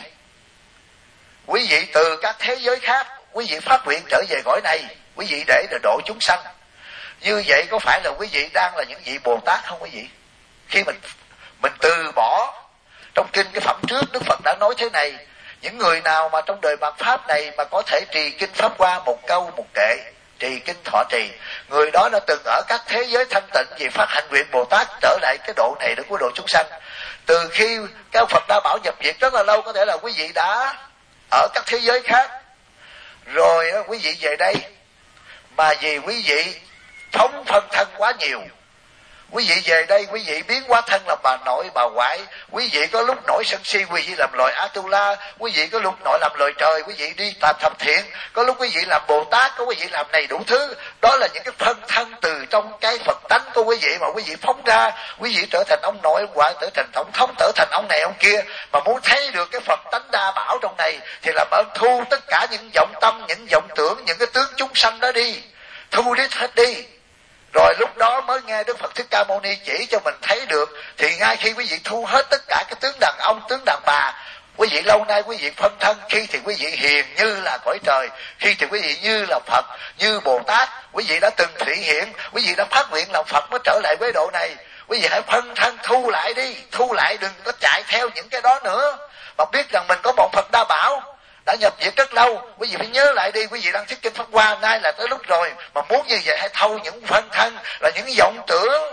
quý vị từ các thế giới khác, quý vị phát nguyện trở về cõi này, quý vị để độ chúng sanh. Như vậy có phải là quý vị đang là những vị Bồ Tát không quý vị? Khi mình từ bỏ, trong kinh cái phẩm trước Đức Phật đã nói thế này: những người nào mà trong đời mạt pháp này mà có thể trì kinh pháp hoa một câu một kệ, trì kinh thọ trì, người đó đã từng ở các thế giới thanh tịnh vì phát hạnh nguyện Bồ Tát trở lại cái độ này để cứu độ chúng sanh. Từ khi các Phật Đa Bảo nhập diệt rất là lâu, có thể là quý vị đã ở các thế giới khác rồi quý vị về đây, mà vì quý vị phóng phân thân quá nhiều, quý vị về đây quý vị biến hóa thân làm bà nội bà ngoại, quý vị có lúc nổi sân si quý vị làm loài Atula, quý vị có lúc nổi làm loài trời, quý vị đi tà thập thiện, có lúc quý vị làm Bồ Tát, có quý vị làm này đủ thứ. Đó là những cái phân thân từ trong cái Phật tánh của quý vị mà quý vị phóng ra. Quý vị trở thành ông nội ông ngoại, trở thành tổng thống, trở thành ông này ông kia. Mà muốn thấy được cái Phật tánh Đa Bảo trong này thì làm ơn thu tất cả những vọng tâm, những vọng tưởng, những cái tướng chúng sanh đó đi, thu đi hết đi. Rồi lúc đó mới nghe Đức Phật Thích Ca Mâu Ni chỉ cho mình thấy được. Thì ngay khi quý vị thu hết tất cả cái tướng đàn ông, tướng đàn bà, quý vị lâu nay quý vị phân thân, khi thì quý vị hiền như là cõi trời, khi thì quý vị như là Phật, như Bồ Tát. Quý vị đã từng thị hiện, quý vị đã phát nguyện làm Phật mới trở lại với độ này. Quý vị hãy phân thân thu lại đi, thu lại, đừng có chạy theo những cái đó nữa, mà biết rằng mình có một Phật Đa Bảo đã nhập diệt rất lâu. Quý vị phải nhớ lại đi, quý vị đang thuyết kinh pháp hoa, nay là tới lúc rồi. Mà muốn như vậy hãy thâu những phân thân, là những vọng tưởng,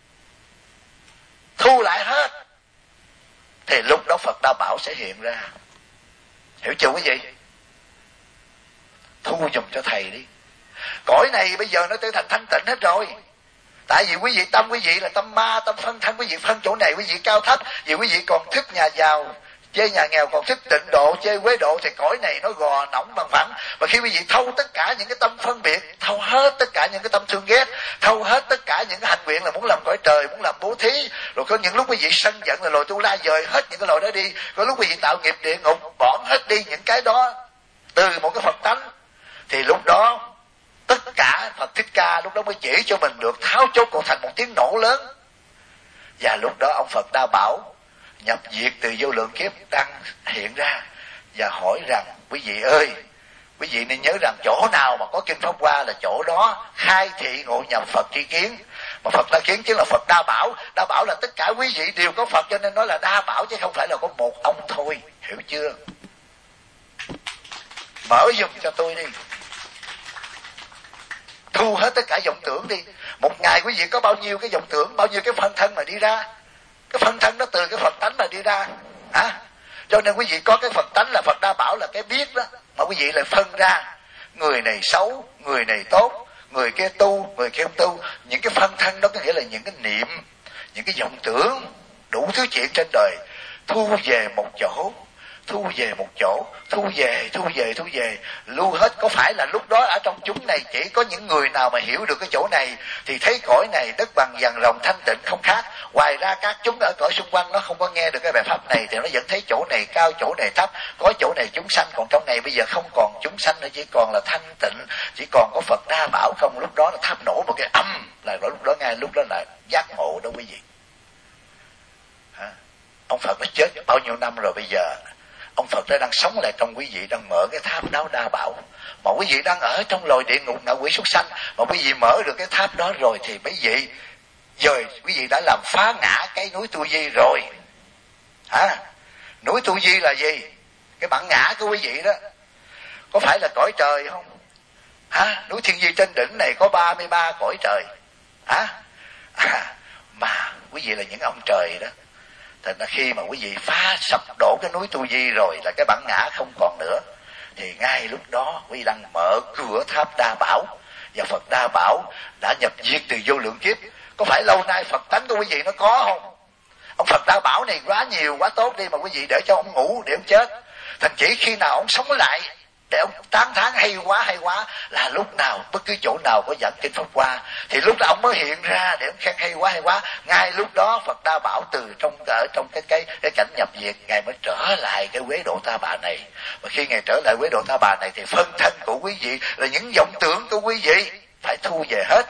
thu lại hết, thì lúc đó Phật Đa Bảo sẽ hiện ra. Hiểu chưa quý vị? Thu dùm cho thầy đi. Cõi này bây giờ nó trở thành thanh tịnh hết rồi. Tại vì quý vị tâm quý vị là tâm ma, tâm phân thân, quý vị phân chỗ này quý vị cao thấp, vì quý vị còn thích nhà giàu chê nhà nghèo, còn thích tịnh độ chê quế độ, thì cõi này nó gò nóng bằng phẳng. Và khi quý vị thâu tất cả những cái tâm phân biệt, thâu hết tất cả những cái tâm thương ghét, thâu hết tất cả những cái hành nguyện là muốn làm cõi trời, muốn làm bố thí, rồi có những lúc quý vị sân giận là lồi tu la, dời hết những cái lồi đó đi. Có lúc quý vị tạo nghiệp địa ngục, bỏ hết đi những cái đó từ một cái Phật tánh, thì lúc đó tất cả Phật Thích Ca lúc đó mới chỉ cho mình được tháo chốt cổ thành một tiếng nổ lớn. Và lúc đó ông Phật Đa Bảo nhập diệt từ vô lượng kiếp đang hiện ra và hỏi rằng: quý vị ơi, quý vị nên nhớ rằng chỗ nào mà có kinh pháp hoa là chỗ đó khai thị ngộ nhập Phật tri kiến. Mà Phật tri kiến chính là Phật Đa Bảo. Đa Bảo là tất cả quý vị đều có Phật, cho nên nói là Đa Bảo chứ không phải là có một ông thôi. Hiểu chưa? Mở giùm cho tôi đi, thu hết tất cả vọng tưởng đi. Một ngày quý vị có bao nhiêu cái vọng tưởng, bao nhiêu cái phân thân mà đi ra. Cái phân thân đó từ cái Phật tánh mà đi ra. Cho nên quý vị có cái Phật tánh là Phật Đa Bảo là cái biết đó, mà quý vị lại phân ra người này xấu, người này tốt, người kia tu, người kia không tu. Những cái phân thân đó có nghĩa là những cái niệm, những cái vọng tưởng, đủ thứ chuyện trên đời, thu về một chỗ, thu về một chỗ, thu về, lưu hết. Có phải là lúc đó ở trong chúng này chỉ có những người nào mà hiểu được cái chỗ này thì thấy cõi này đất bằng vàng rồng thanh tịnh không khác, Ngoài ra các chúng ở cõi xung quanh nó không có nghe được cái bài pháp này thì nó vẫn thấy chỗ này cao, chỗ này thấp, có chỗ này chúng sanh, còn trong này bây giờ không còn chúng sanh nữa, chỉ còn là thanh tịnh, chỉ còn có Phật Đa Bảo không. Lúc đó nó thắp nổ một cái âm, là lúc đó ngay lúc đó là giác ngộ đó quý vị. Ông Phật đã chết bao nhiêu năm rồi, bây giờ ông Phật đã đang sống lại trong quý vị, đang mở cái tháp đó Đa Bảo. Mà quý vị đang ở trong lồi địa ngục ngạ quỷ súc sanh, mà quý vị mở được cái tháp đó rồi thì mấy vị rồi quý vị đã làm phá ngã cái núi Tu Di rồi. Núi Tu Di là gì? Cái bản ngã của quý vị đó. Có phải là cõi trời không? Núi Thiên Di trên đỉnh này có 33 cõi trời. Mà quý vị là những ông trời đó. Thành ra khi mà quý vị phá sập đổ cái núi Tu Di rồi là cái bản ngã không còn nữa, thì ngay lúc đó quý vị đang mở cửa tháp Đa Bảo, và Phật Đa Bảo đã nhập diệt từ vô lượng kiếp. Có phải lâu nay Phật tánh của quý vị nó có không? Ông Phật Đa Bảo này quá nhiều quá tốt đi, mà quý vị để cho ông ngủ để ông chết. Thành chỉ khi nào ông sống lại để ông tán thán hay quá là lúc nào bất cứ chỗ nào có giảng kinh Pháp Hoa thì lúc đó ông mới hiện ra để ông khen hay quá. Ngay lúc đó Phật Đa Bảo từ ở trong cái cảnh nhập diệt, ngài mới trở lại cái Quế Độ Ta Bà này. Và khi ngài trở lại Quế Độ Ta Bà này thì phân thân của quý vị là những vọng tưởng của quý vị phải thu về hết.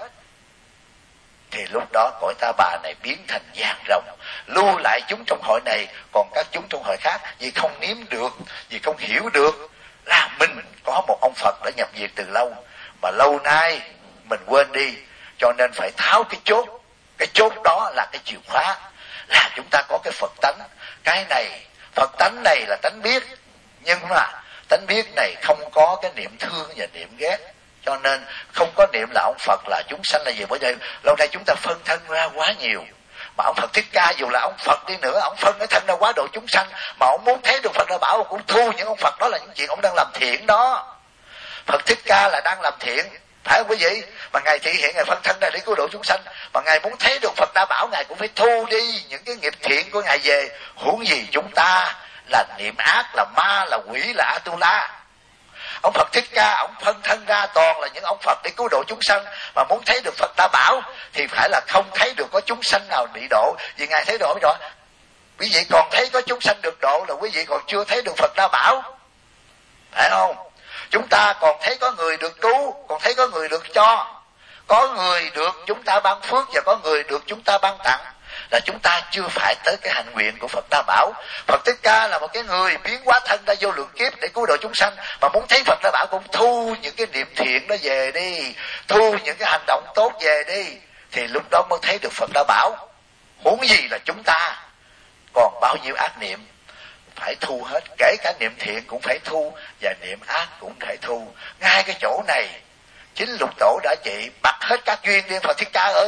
Thì lúc đó cõi Ta Bà này biến thành vàng rồng, lưu lại chúng trong hội này, còn các chúng trong hội khác vì không nếm được, vì không hiểu được là mình có một ông Phật đã nhập diệt từ lâu, mà lâu nay mình quên đi, cho nên phải tháo cái chốt. Cái chốt đó là cái chìa khóa, là chúng ta có cái Phật tánh. Cái này, Phật tánh này là tánh biết, nhưng mà tánh biết này không có cái niệm thương và niệm ghét, cho nên không có niệm là ông Phật là chúng sanh là gì. Bởi vậy lâu nay chúng ta phân thân ra quá nhiều. Mà ông Phật Thích Ca dù là ông Phật đi nữa, ông phân cái thân ra quá độ chúng sanh, mà ông muốn thấy được Phật Đa Bảo cũng thu những ông Phật đó là những chuyện ông đang làm thiện đó. Phật Thích Ca là đang làm thiện, phải không quý vị? Mà ngài thị hiện, ngài phân thân ra để cứu độ chúng sanh, mà ngài muốn thấy được Phật Đa Bảo, ngài cũng phải thu đi những cái nghiệp thiện của ngài về. Huống gì chúng ta là niệm ác, là ma, là quỷ, là Atula. Ông Phật Thích Ca ông phân thân ra toàn là những ông Phật để cứu độ chúng sanh, mà muốn thấy được Phật Đa Bảo thì phải là không thấy được có chúng sanh nào bị độ, vì ngài thấy độ rồi. Quý vị còn thấy có chúng sanh được độ là quý vị còn chưa thấy được Phật Đa Bảo, phải không? Chúng ta còn thấy có người được cứu, còn thấy có người được cho, có người được chúng ta ban phước và có người được chúng ta ban tặng, là chúng ta chưa phải tới cái hạnh nguyện của Phật Đa Bảo. Phật Thích Ca là một cái người biến hóa thân ra vô lượng kiếp để cứu độ chúng sanh, mà muốn thấy Phật Đa Bảo cũng thu những cái niệm thiện đó về đi, thu những cái hành động tốt về đi, thì lúc đó mới thấy được Phật Đa Bảo. Huống gì là chúng ta còn bao nhiêu ác niệm, phải thu hết, kể cả niệm thiện cũng phải thu và niệm ác cũng phải thu. Ngay cái chỗ này chính Lục Tổ đã chỉ bật hết các duyên đi. Phật Thích Ca ơi,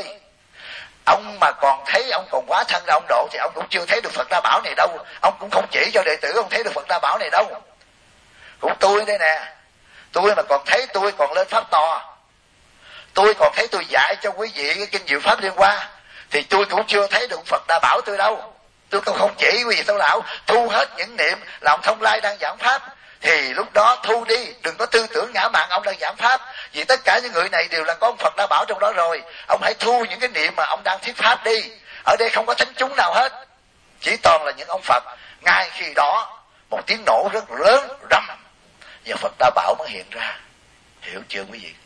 ông mà còn thấy ông còn quá thân ra ông độ thì ông cũng chưa thấy được Phật Đa Bảo này đâu. Ông cũng không chỉ cho đệ tử ông thấy được Phật Đa Bảo này đâu. Cũng tôi đây nè, tôi mà còn thấy tôi còn lên pháp to, tôi còn thấy tôi dạy cho quý vị cái kinh Diệu Pháp Liên Hoa, thì tôi cũng chưa thấy được Phật Đa Bảo tôi đâu. Tôi cũng không chỉ quý vị Tông Lão thu hết những niệm là ông Thông Lai đang giảng pháp, thì lúc đó thu đi, đừng có tư tưởng ngã mạn ông đang giảng pháp, vì tất cả những người này đều là có ông Phật Đa Bảo trong đó rồi. Ông hãy thu những cái niệm mà ông đang thuyết pháp đi. Ở đây không có thánh chúng nào hết, chỉ toàn là những ông Phật. Ngay khi đó một tiếng nổ rất lớn rầm, và Phật Đa Bảo mới hiện ra. Hiểu chưa quý vị?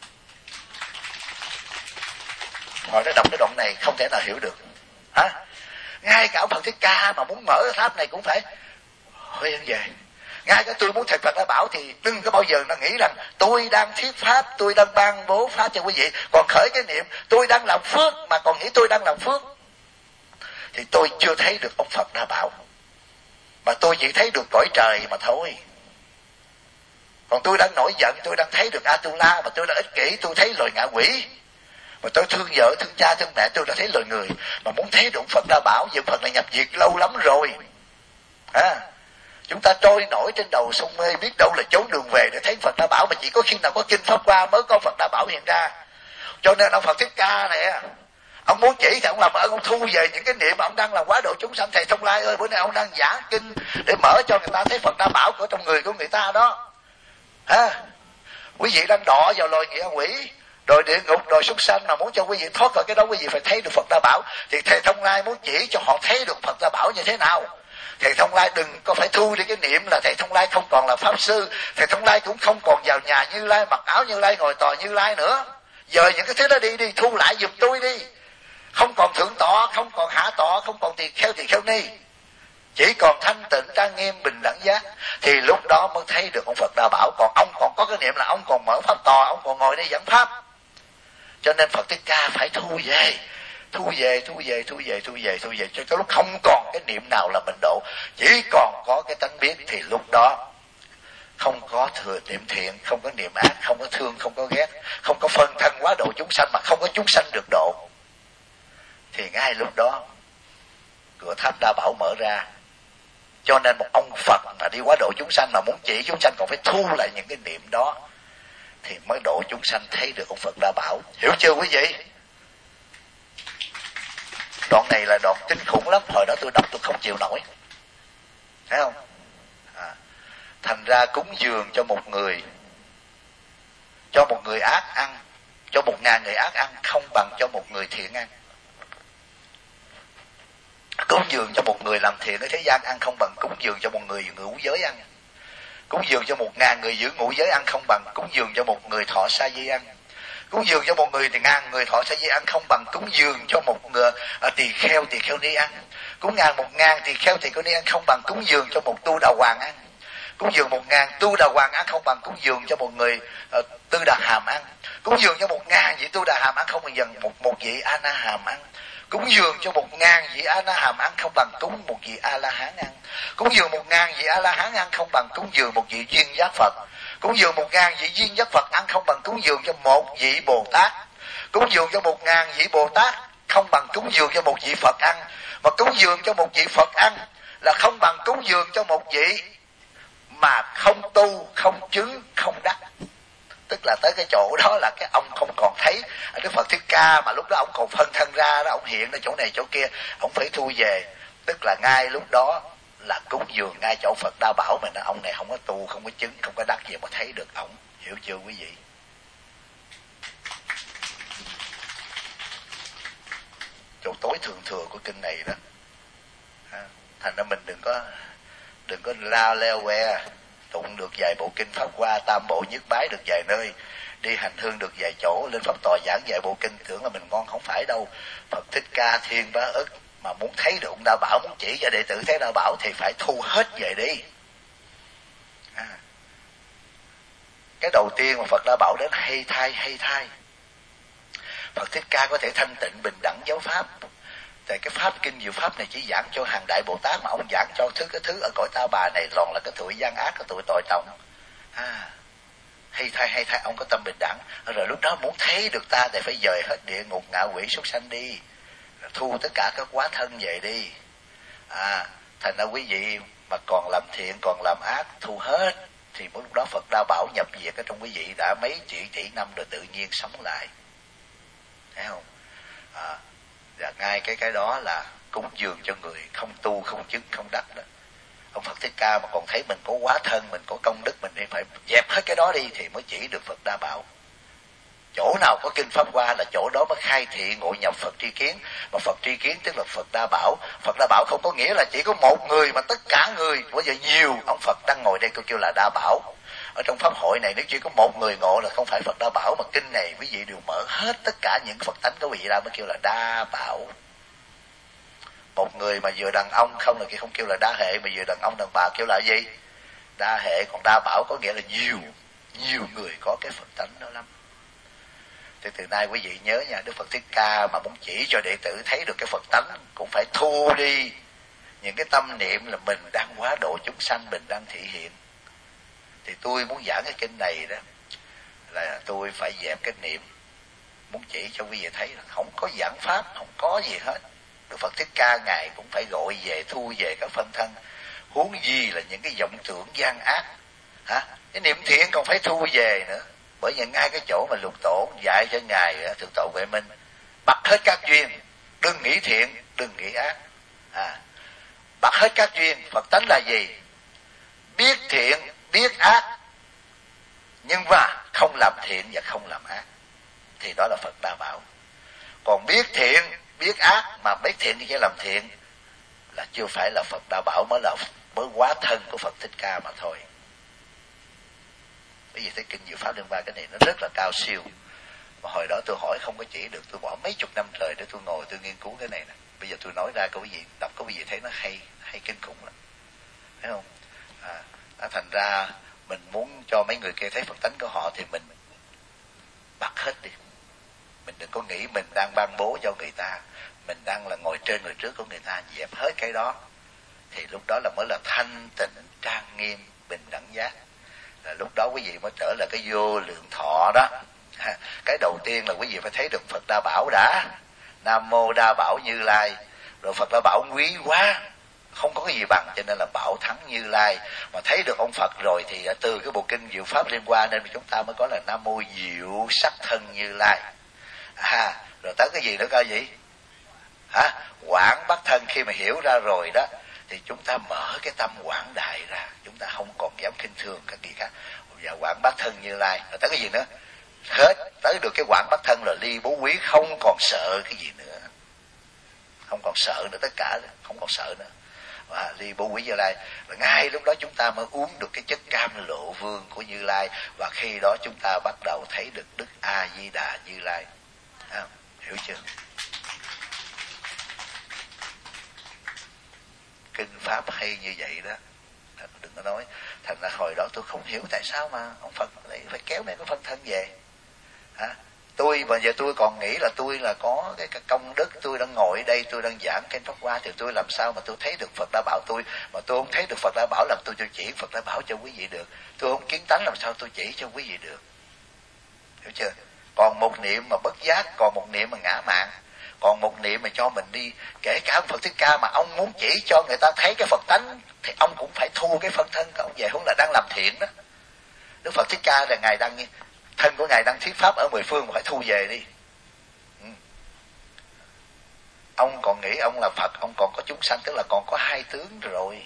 Hồi đó đọc cái đoạn này không thể nào hiểu được. Ngay cả ông Phật Thích Ca mà muốn mở cái tháp này cũng phải hơi về. Ngay cả tôi muốn thầy Phật Đa Bảo thì đừng có bao giờ nó nghĩ rằng tôi đang thuyết pháp, tôi đang ban bố pháp cho quý vị, còn khởi cái niệm tôi đang làm phước mà còn nghĩ tôi đang làm phước, thì tôi chưa thấy được ông Phật Đa Bảo, mà tôi chỉ thấy được cõi trời mà thôi. Còn tôi đang nổi giận, tôi đang thấy được Atula, mà tôi đang ích kỷ, tôi thấy loài ngạ quỷ, mà tôi thương vợ, thương cha, thương mẹ, tôi đã thấy loài người. Mà muốn thấy được Phật Đa Bảo, vì Phật là nhập diệt lâu lắm rồi. Chúng ta trôi nổi trên đầu sông mê, biết đâu là trốn đường về để thấy Phật Đa Bảo, mà chỉ có khi nào có kinh Pháp Hoa mới có Phật Đa Bảo hiện ra. Cho nên ông Phật Thích Ca này, ông muốn chỉ thì ông làm ơn ông thu về những cái niệm mà ông đang làm quá độ chúng sanh. Thầy Thông Lai ơi, bữa nay ông đang giảng kinh để mở cho người ta thấy Phật Đa Bảo của trong người của người ta đó. Quý vị đang đọ vào loài nghĩa quỷ, đòi địa ngục, đòi súc sanh, mà muốn cho quý vị thoát khỏi cái đó, quý vị phải thấy được Phật Đa Bảo. Thì thầy Thông Lai muốn chỉ cho họ thấy được Phật Đa Bảo như thế nào. Thầy Thông Lai đừng có phải thu đi cái niệm là thầy Thông Lai không còn là pháp sư, thầy Thông Lai cũng không còn vào nhà Như Lai, mặc áo Như Lai, ngồi tòa Như Lai nữa. Giờ những cái thứ đó đi, thu lại giùm tôi đi. Không còn thượng tọa, không còn hạ tọa, không còn tỳ kheo ni, chỉ còn thanh tịnh trang nghiêm bình đẳng giác, thì lúc đó mới thấy được ông Phật Đa Bảo. Còn ông còn có cái niệm là ông còn mở pháp tòa, ông còn ngồi đây giảng pháp. Cho nên Phật Thích Ca phải thu về cho tới lúc không còn cái niệm nào là mình độ, chỉ còn có cái tánh biết, thì lúc đó không có thừa niệm thiện, không có niệm ác, không có thương, không có ghét, không có phân thân quá độ chúng sanh, mà không có chúng sanh được độ, thì ngay lúc đó cửa tháp Đa Bảo mở ra. Cho nên một ông Phật mà đi quá độ chúng sanh, mà muốn chỉ chúng sanh còn phải thu lại những cái niệm đó, thì mới độ chúng sanh thấy được ông Phật Đa Bảo. Hiểu chưa quý vị? Đoạn này là đoạn kinh khủng lắm, hồi đó tôi đọc tôi không chịu nổi, thấy không? Thành ra cúng dường cho một người ác ăn, cho 1000 người ác ăn không bằng cho một người thiện ăn. Cúng dường cho một người làm thiện ở thế gian ăn không bằng cúng dường cho một người ngũ giới ăn. Cúng dường cho 1000 người giữ ngũ giới ăn không bằng cúng dường cho một người thọ sa di ăn. Cúng dường cho một người thì 1000 người thọ sa di ăn không bằng cúng dường cho một người tỳ kheo ni ăn. Cúng 1000 tỳ kheo ni ăn không bằng cúng dường cho một tu đà hoàng ăn. Cúng dường 1000 tu đà hoàng ăn không bằng cúng dường cho một người tư đà hàm ăn. Cúng dường cho 1000 vị tu đà hàm ăn không bằng dần một vị a na hàm ăn. Cúng dường cho 1000 vị a na hàm ăn không bằng cúng một vị a la hán ăn. Cúng dường 1000 vị a la hán ăn không bằng cúng dường một vị duyên giác Phật. Cúng dường 1000 vị duyên giác Phật ăn không bằng cúng dường cho một vị Bồ Tát. Cúng dường cho 1000 vị Bồ Tát không bằng cúng dường cho một vị Phật ăn. Mà cúng dường cho một vị Phật ăn là không bằng cúng dường cho một vị mà không tu, không chứng, không đắc. Tức là tới cái chỗ đó là cái ông không còn thấy Đức Phật Thích Ca, mà lúc đó ông còn phân thân ra đó, ông hiện ở chỗ này chỗ kia, ông phải thu về. Tức là ngay lúc đó là cúng dường ngay chỗ Phật Đa Bảo mình, ông này không có tu, không có chứng, không có đắc gì mà thấy được ông. Hiểu chưa quý vị? Chỗ tối thượng thừa của kinh này đó. Thành ra mình đừng có lao leo que, tụng được vài bộ kinh Pháp Hoa, Tam Bộ Nhất Bái được vài nơi, đi hành hương được vài chỗ, lên pháp tòa giảng vài bộ kinh, tưởng là mình ngon. Không phải đâu. Phật Thích Ca Thiên Bá Ức mà muốn thấy được ông Đa Bảo, muốn chỉ cho đệ tử thấy Đa Bảo thì phải thu hết về đi. Cái đầu tiên mà Phật Đa Bảo đến hay thay. Phật Thích Ca có thể thanh tịnh bình đẳng giáo pháp. Tại cái pháp kinh diệu pháp này chỉ giảng cho hàng đại Bồ Tát, mà ông giảng cho cái thứ ở cõi ta bà này toàn là cái tuổi gian ác, cái tuổi tội trọng. Hay thay ông có tâm bình đẳng. Rồi lúc đó muốn thấy được ta thì phải dời hết địa ngục ngạ quỷ súc sanh đi, thu tất cả các quá thân về đi. Thành ra quý vị mà còn làm thiện còn làm ác thu hết, thì lúc đó Phật Đa Bảo nhập diệt ở trong quý vị đã mấy tỷ năm rồi tự nhiên sống lại. Thấy không? Và ngay cái đó là cúng dường cho người không tu, không chứng, không đắc đó. Ông Phật Thích Ca mà còn thấy mình có quá thân, mình có công đức, mình nên phải dẹp hết cái đó đi thì mới chỉ được Phật Đa Bảo. Chỗ nào có kinh Pháp Hoa là chỗ đó mới khai thị ngộ nhập Phật tri kiến. Mà Phật tri kiến tức là Phật Đa Bảo. Phật Đa Bảo không có nghĩa là chỉ có một người, mà tất cả người. Bây giờ nhiều ông Phật đang ngồi đây kêu là Đa Bảo. Ở trong pháp hội này nếu chỉ có một người ngộ là không phải Phật Đa Bảo, mà kinh này quý vị đều mở hết tất cả những Phật tánh của quý vị ra mới kêu là Đa Bảo. Một người mà vừa đàn ông không là kia không kêu là đa hệ, mà vừa đàn ông đàn bà kêu là gì? Đa hệ. Còn Đa Bảo có nghĩa là nhiều người có cái Phật tánh đó lắm. Thì từ nay quý vị nhớ nha, Đức Phật Thích Ca mà muốn chỉ cho đệ tử thấy được cái Phật tánh cũng phải thu đi những cái tâm niệm là mình đang quá độ chúng sanh, mình đang thị hiện. Thì tôi muốn giảng cái kinh này đó là tôi phải dẹp cái niệm, muốn chỉ cho quý vị thấy là không có giảng pháp, không có gì hết. Đức Phật Thích Ca Ngài cũng phải gọi về, thu về các phân thân, huống gì là những cái vọng tưởng gian ác. Cái niệm thiện còn phải thu về nữa. Bởi vì ngay cái chỗ mà Lục Tổ dạy cho Ngài Thượng Tọa Huệ Minh, bật hết các duyên, đừng nghĩ thiện, đừng nghĩ ác. Bật hết các duyên. Phật tánh là gì? Biết thiện, biết ác, nhưng mà không làm thiện và không làm ác. thì đó là Phật Đa Bảo. Còn biết thiện biết ác mà biết thiện thì chỉ làm thiện là chưa phải là Phật Đa Bảo, mới hóa thân của Phật Thích Ca mà thôi. Bởi vì thấy kinh Diệu Pháp Liên Hoa cái này nó rất là cao siêu, mà hồi đó tôi hỏi không có chỉ được, tôi bỏ mấy chục năm trời để tôi ngồi tôi nghiên cứu cái này nè. Bây giờ tôi nói ra có quý vị đọc, có quý vị thấy nó hay kinh khủng lắm, thấy không? Thành ra mình muốn cho mấy người kia thấy Phật tánh của họ thì mình bắt hết đi. Mình đừng có nghĩ mình đang ban bố cho người ta, mình đang là ngồi trên người trước của người ta, dẹp hết cái đó thì lúc đó là mới là thanh tịnh trang nghiêm bình đẳng giác. Là lúc đó quý vị mới trở lại cái vô lượng thọ đó. Cái đầu tiên là quý vị phải thấy được Phật Đa Bảo đã. Nam Mô Đa Bảo Như Lai. Rồi Phật Đa Bảo quý quá, không có cái gì bằng, cho nên là Bảo Thắng Như Lai. Mà thấy được ông Phật rồi thì từ cái bộ kinh Diệu Pháp Liên Hoa nên chúng ta mới có là Nam Mô Diệu Sắc Thân Như Lai. Rồi tới cái gì nữa coi gì? Quảng Bắc Thân. Khi mà hiểu ra rồi đó thì chúng ta mở cái tâm quảng đại ra, chúng ta không còn dám khinh thường các gì khác. Và Quảng Bắc Thân Như Lai. Rồi tới cái gì nữa? Hết tới được cái Quảng Bắc Thân là ly bố quý, không còn sợ cái gì nữa, không còn sợ nữa, tất cả không còn sợ nữa. Và ly bố quý Như Lai, và ngay lúc đó chúng ta mới uống được cái chất cam lộ vương của Như Lai, và khi đó chúng ta bắt đầu thấy được Đức A Di Đà Như Lai. Hiểu chưa? Kinh pháp hay như vậy đó, đừng có nói. Thành ra hồi đó tôi không hiểu tại sao mà ông Phật lại phải kéo này cái phân thân về. Tôi mà giờ tôi còn nghĩ là tôi là có cái công đức, tôi đang ngồi ở đây, tôi đang giảng kinh Pháp Hoa, thì tôi làm sao mà tôi thấy được Phật Đa Bảo tôi, mà tôi không thấy được Phật Đa Bảo làm tôi chỉ Phật Đa Bảo cho quý vị được. Tôi không kiến tánh làm sao tôi chỉ cho quý vị được. Hiểu chưa? Còn một niệm mà bất giác, còn một niệm mà ngã mạn, còn một niệm mà cho mình đi. Kể cả ông Phật Thích Ca mà ông muốn chỉ cho người ta thấy cái Phật tánh thì ông cũng phải thu cái phân thân của ông về, không là đang làm thiện đó. Đức Phật Thích Ca là ngài đang thân của ngài đang thuyết pháp ở mười phương mà phải thu về đi. Ông còn nghĩ ông là Phật, ông còn có chúng sanh, tức là còn có hai tướng rồi.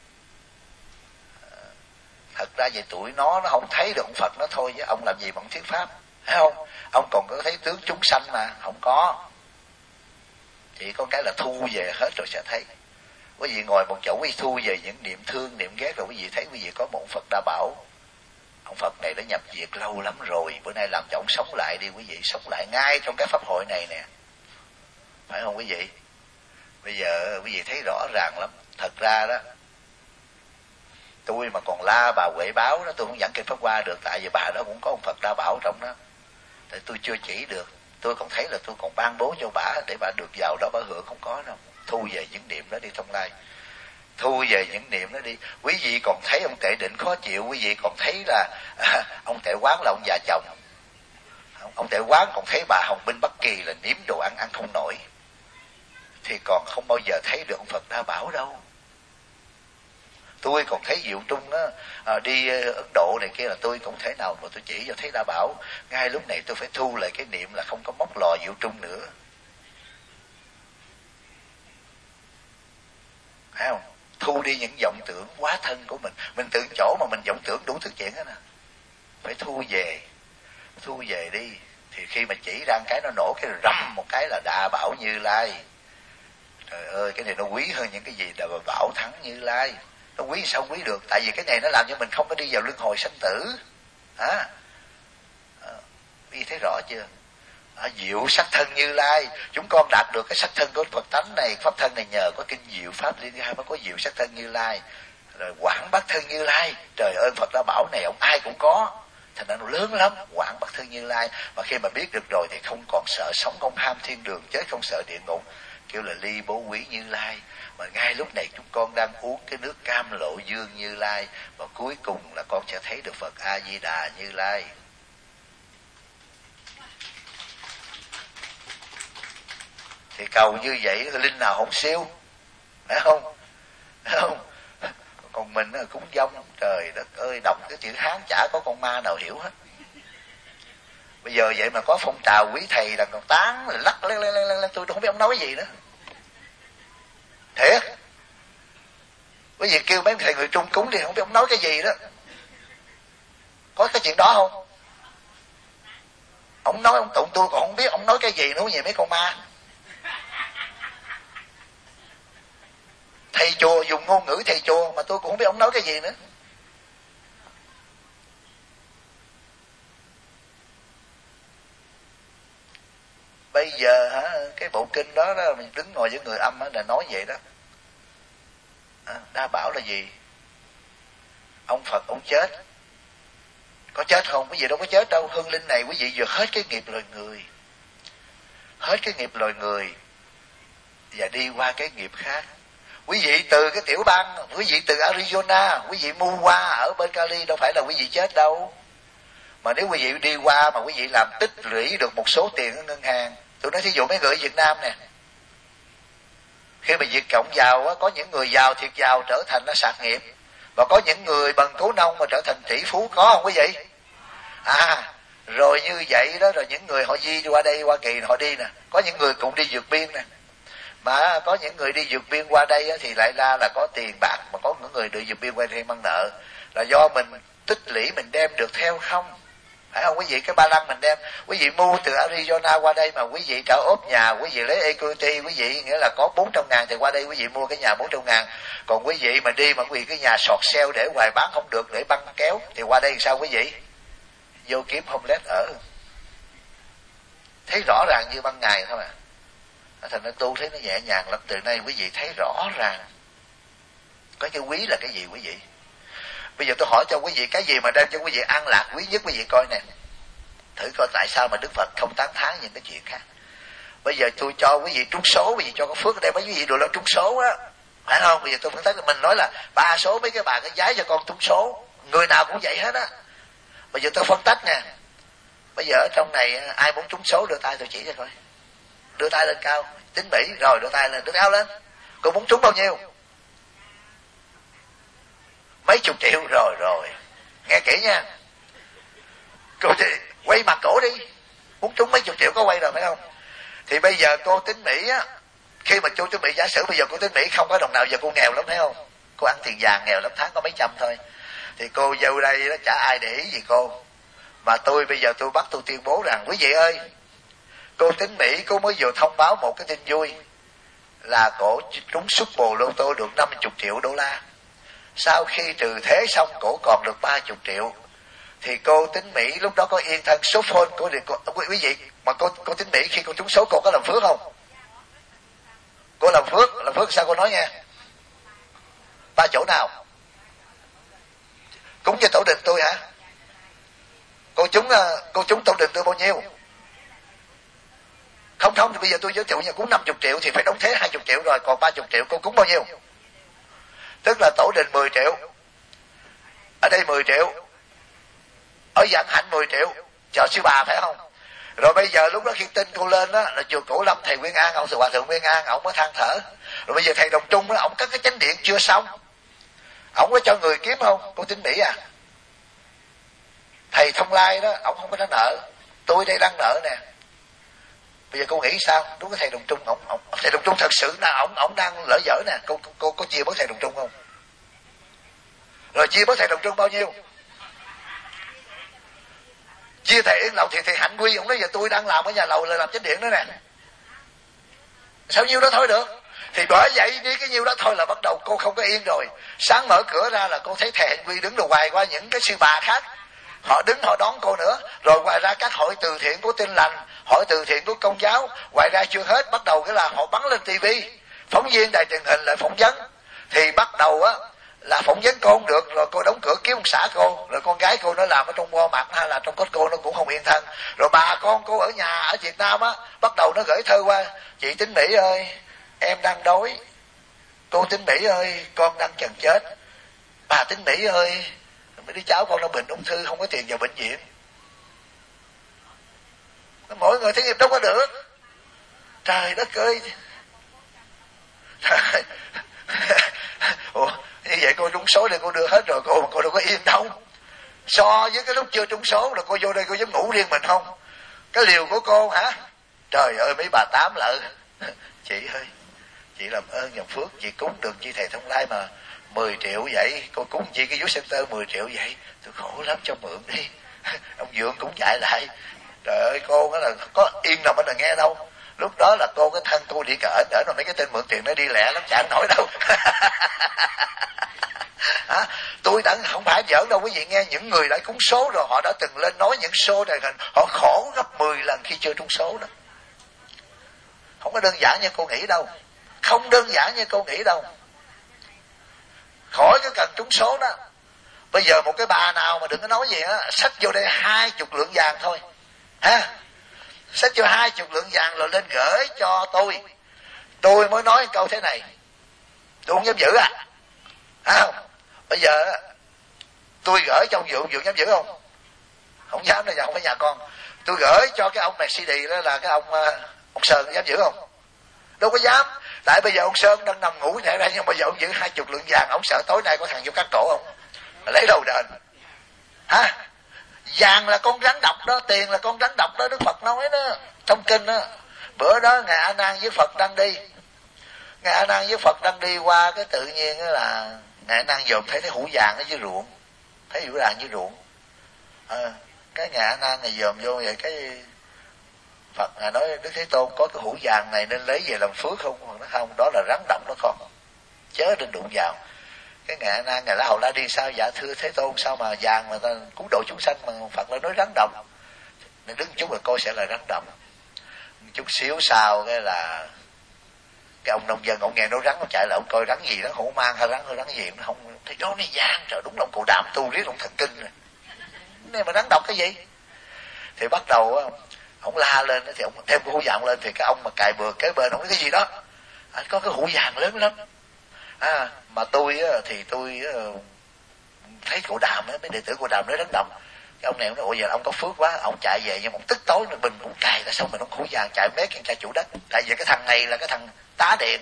Thật ra về tuổi nó không thấy được ông Phật nó thôi, chứ ông làm gì mà ông thuyết pháp, thấy không? Ông còn có thấy tướng chúng sanh mà không có. Chỉ có cái là thu về hết rồi sẽ thấy. Quý vị ngồi một chỗ quý vị thu về những niệm thương niệm ghét rồi quý vị thấy quý vị có một Phật Đa Bảo. Ông Phật này đã nhập diệt lâu lắm rồi, bữa nay làm cho ông sống lại đi quý vị, sống lại ngay trong cái pháp hội này nè, phải không quý vị? Bây giờ quý vị thấy rõ ràng lắm. Thật ra đó, tôi mà còn la bà Huệ Báo đó, tôi không giảng kinh Pháp Hoa được, tại vì bà đó cũng có ông Phật Đa Bảo trong đó, tại tôi chưa chỉ được. Tôi không thấy là tôi còn ban bố cho bà để bà được vào đó bà hưởng, không có đâu. Thu về những niệm đó đi Thông Lai, thu về những niệm đó đi. Quý vị còn thấy ông Tệ Định khó chịu, quý vị còn thấy là ông Tệ Quán là ông già chồng, ông Tệ Quán còn thấy bà Hồng Binh Bắc Kỳ là nếm đồ ăn không nổi, thì còn không bao giờ thấy được ông Phật Đa Bảo đâu. Tôi còn thấy Diệu Trung á, đi Ấn Độ này kia là tôi cũng thể nào mà tôi chỉ cho thấy Đa Bảo. Ngay lúc này tôi phải thu lại cái niệm là không có móc lò Diệu Trung nữa, phải không? Thu đi những vọng tưởng quá thân của mình tưởng chỗ mà mình vọng tưởng đủ thứ chuyện hết nè, phải thu về đi. Thì khi mà chỉ ra cái nó nổ cái rầm một cái là Đa Bảo Như Lai. Trời ơi, cái này nó quý hơn những cái gì Đà Bảo Thắng Như Lai. Nó quý sao quý được? Tại vì cái này nó làm cho mình không có đi vào luân hồi sanh tử. Quý thấy rõ chưa? Diệu sắc thân Như Lai. Chúng con đạt được cái sắc thân của Phật tánh này, pháp thân này nhờ có kinh Diệu Pháp Liên Hoa mới có diệu sắc thân Như Lai. Rồi Quảng Bắc thân Như Lai. Trời ơi, Phật Đa Bảo này ông ai cũng có, thành ra nó lớn lắm. Quảng Bắc thân Như Lai. Mà khi mà biết được rồi thì không còn sợ sống, không ham thiên đường, chết không sợ địa ngục, kêu là ly bố quý Như Lai. Mà ngay lúc này chúng con đang uống cái nước cam lộ dương Như Lai, và cuối cùng là con sẽ thấy được Phật A Di Đà Như Lai. Thì cầu như vậy linh nào không siêu, phải không? Phải không? Còn mình cúng dông, trời đất ơi, đọc cái chữ Hán chả có con ma nào hiểu hết. Bây giờ vậy mà có phong trào quý thầy là còn tán lắc lên, tôi không biết ông nói gì nữa. Thiệt, quý vị kêu mấy thầy người Trung cúng đi, không biết ông nói cái gì đó. Có cái chuyện đó không? Ông nói ông tụng tôi còn không biết ông nói cái gì nữa, gì mấy con ma. Thầy chùa dùng ngôn ngữ thầy chùa mà tôi cũng không biết ông nói cái gì nữa. Bây giờ hả, cái bộ kinh đó đó mình đứng ngồi với người âm đó, là nói vậy đó. Đa bảo là gì? Ông Phật ông chết. Có chết không? Quý vị đâu có chết đâu. Hương linh này quý vị vừa hết cái nghiệp loài người, hết cái nghiệp loài người và đi qua cái nghiệp khác. Quý vị từ cái tiểu bang, quý vị từ Arizona, quý vị mua hoa ở bên Cali, đâu phải là quý vị chết đâu. Mà nếu quý vị đi qua mà quý vị làm tích lũy được một số tiền ở ngân hàng. Tôi nói thí dụ mấy người ở Việt Nam nè, khi mà Việt Cộng giàu á, có những người giàu thiệt giàu trở thành nó sạt nghiệp, và có những người bằng cố nông mà trở thành tỷ phú, có không quý vị? Rồi như vậy đó, rồi những người họ di qua đây Hoa Kỳ họ đi nè, có những người cũng đi vượt biên nè, mà có những người đi vượt biên qua đây á, thì lại ra là có tiền bạc, mà có những người đi vượt biên qua đây mang nợ, là do mình tích lũy mình đem được theo không? Phải không quý vị? Cái ba lăng mình đem, quý vị mua từ Arizona qua đây mà quý vị trả ốp nhà, quý vị lấy equity, quý vị nghĩa là có 400.000 thì qua đây quý vị mua cái nhà 400.000. Còn quý vị mà đi mà quý vị cái nhà sọt sale để hoài bán không được, để băng kéo, thì qua đây sao quý vị? Vô kiếm homeless ở. Thấy rõ ràng như ban ngày thôi mà. Thành ra tu thấy nó nhẹ nhàng lắm. Từ nay quý vị thấy rõ ràng có cái quý là cái gì quý vị. Bây giờ tôi hỏi cho quý vị, cái gì mà đem cho quý vị an lạc quý nhất quý vị coi nè. Thử coi tại sao mà Đức Phật không tán thán những cái chuyện khác. Bây giờ tôi cho quý vị trúng số, quý vị cho có phước ở đây, mấy quý vị đồ lo trúng số á, phải không? Bây giờ tôi phân tích, mình nói là 3 số mấy cái bà cái giái cho con trúng số, người nào cũng vậy hết á. Bây giờ tôi phân tích nè, bây giờ ở trong này ai muốn trúng số đưa tay tôi chỉ cho coi. Đưa tay lên cao, tính Mỹ, rồi đưa tay lên, đưa cao lên. Cô muốn trúng bao nhiêu? Mấy chục triệu. Rồi nghe kỹ nha. Cô thì quay mặt cổ đi, muốn trúng mấy chục triệu có quay rồi phải không? Thì bây giờ cô tính Mỹ á, khi mà cô tính Mỹ, giả sử bây giờ cô tính Mỹ không có đồng nào, giờ cô nghèo lắm phải không? Cô ăn tiền vàng nghèo lắm, tháng có mấy trăm thôi. Thì cô vô đây đó, chả ai để ý gì cô. Mà tôi bây giờ tôi bắt tôi tuyên bố rằng quý vị ơi, cô tính Mỹ cô mới vừa thông báo một cái tin vui là cổ trúng Super Lô tô được 50 triệu đô la. Sau khi trừ thế xong cổ còn được 30 triệu. Thì cô tính Mỹ lúc đó có yên thân số phone của quý vị. Mà cô tính Mỹ khi cô trúng số cô có làm phước không? Cô làm phước sao cô nói nghe? 3 chỗ nào? Cúng cho tổ đình tôi hả? Cô trúng tổ đình tôi bao nhiêu? Không thì bây giờ tôi giới thiệu nhà cúng 50 triệu thì phải đóng thế 20 triệu rồi, còn 30 triệu cô cúng bao nhiêu? Tức là tổ đình 10 triệu, ở đây 10 triệu, ở Vạn Hạnh 10 triệu, chợ sư bà phải không? Rồi bây giờ lúc đó khi tin cô lên đó là chùa Cổ Lâm thầy Nguyên An, ông Hòa thượng Nguyên An, ông mới than thở. Rồi bây giờ thầy Đồng Trung đó, ông cắt cái chánh điện chưa xong, ông có cho người kiếm không? Cô tính Mỹ à? Thầy Thông Lai đó, ông không có trả nợ, tôi đây đang nợ nè. Bây giờ cô nghĩ sao? Đúng cái thầy Đồng Trung, thầy Đồng Trung thật sự là ông đang lỡ dở nè. Cô có chia bớt thầy Đồng Trung không? Rồi chia bớt thầy Đồng Trung bao nhiêu? Chia thầy Yên Lộc thì thầy Hạnh Quy, ông nói giờ tôi đang làm ở nhà lầu là làm chánh điện nữa nè, sao nhiêu đó thôi được? Thì bởi vậy đi cái nhiêu đó thôi là bắt đầu cô không có yên rồi. Sáng mở cửa ra là cô thấy thầy Hạnh Quy đứng đồ hoài qua những cái sư bà khác, họ đứng họ đón cô nữa. Rồi ngoài ra các hội từ thiện của Tin Lành, hội từ thiện của Công giáo, ngoài ra chưa hết, bắt đầu cái là họ bắn lên tivi, phóng viên đài truyền hình lại phỏng vấn. Thì bắt đầu á là phỏng vấn cô không được, rồi cô đóng cửa kiếm ông xã cô, rồi con gái cô nó làm ở trong Walmart hay là trong Costco nó cũng không yên thân. Rồi bà con cô ở nhà ở Việt Nam á, bắt đầu nó gửi thơ qua: chị Tính Mỹ ơi, em đang đói. Cô Tính Mỹ ơi, con đang chần chết. Bà Tính Mỹ ơi, mấy đứa cháu con nó bệnh ung thư, không có tiền vào bệnh viện. Mỗi người thấy nghiệp đâu có được. Trời đất ơi. Ủa, như vậy cô trúng số thì cô đưa hết rồi, cô đâu có yên đâu. So với cái lúc chưa trúng số là cô vô đây cô dám ngủ riêng mình không? Cái liều của cô hả? Trời ơi, mấy bà tám lợ. Chị ơi, chị làm ơn dòng phước, chị cúng được chi thầy Thông Lai mà 10 triệu vậy, cô cúng chi cái Youth Center 10 triệu vậy, tôi khổ lắm cho mượn đi. Ông Dượng cũng chạy lại, Trời ơi, cô đó là có yên lòng ở đây nghe đâu. Lúc đó là cô cái thân cô đi cỡ rồi mấy cái tên mượn tiền nó đi lẹ lắm, chẳng nổi đâu. Tôi đã không phải giỡn đâu quý vị nghe. Những người đã trúng số rồi họ đã từng lên nói những số này, họ khổ gấp 10 lần khi chưa trúng số đó. Không có đơn giản như cô nghĩ đâu. Không đơn giản như cô nghĩ đâu. Khỏi cái cần trúng số đó. Bây giờ một cái bà nào mà đừng có nói gì á, xách vô đây 20 lượng vàng thôi ha, xách vô 20 lượng vàng rồi lên gửi cho tôi mới nói câu thế này, tôi không dám giữ không? Bây giờ tôi gửi trong Dượng dám giữ không? Không dám, là không phải nhà con. Tôi gửi cho cái ông Mercedes đó là cái ông Sơn, dám giữ không? Đâu có dám. Tại bây giờ ông Sơn đang nằm ngủ nhẹ ra, nhưng bây giờ ông giữ 20 lượng vàng, ông sợ tối nay có thằng vô cắt cổ không? Lấy đâu đền hả? Vàng là con rắn độc đó, tiền là con rắn độc đó, Đức Phật nói đó trong kinh đó. Bữa đó ngài A Nan với Phật đang đi, ngài A Nan với Phật đang đi qua cái tự nhiên đó là ngài A Nan dòm thấy hũ vàng ở dưới ruộng, thấy hũ vàng dưới ruộng. Cái ngài A Nan này dòm vô vậy, cái Phật ngài nói Đức Thế Tôn có cái hũ vàng này nên lấy về làm phước không? Phật nói không, đó là rắn độc đó con, chớ đừng đụng vào. Cái ngài A Nan ngài La Hầu La đi sao? Dạ thưa Thế Tôn, sao mà vàng mà ta cứu độ chúng sanh mà Phật lại nói rắn độc? Nên đứng chút là coi sẽ là rắn độc. Chút xíu sau cái là cái ông nông dân ông nghe nói rắn, ông chạy lại ông coi rắn gì đó, hổ mang hay rắn gì, nó không thấy đó, nó vàng. Trời, đúng là ông cụ Đàm tu riết ông thần kinh rồi, này mà rắn độc cái gì? Thì bắt đầu ông la lên thì ông thêm cái hũ vàng lên, thì cái ông mà cài bừa kế bên ông nói cái gì đó, có cái hũ vàng lớn lắm. Mà tôi thì tôi thấy cụ Đàm mấy đệ tử cụ Đàm nói rắn độc. Cái ông này ông nói ôi giờ ông có phước quá, ông chạy về nhưng mà ông tức tối rồi mình cũng cài, tại sao mình không hũ vàng chạy mét cái cha chủ đất? Tại vì cái thằng này là cái thằng tá điện.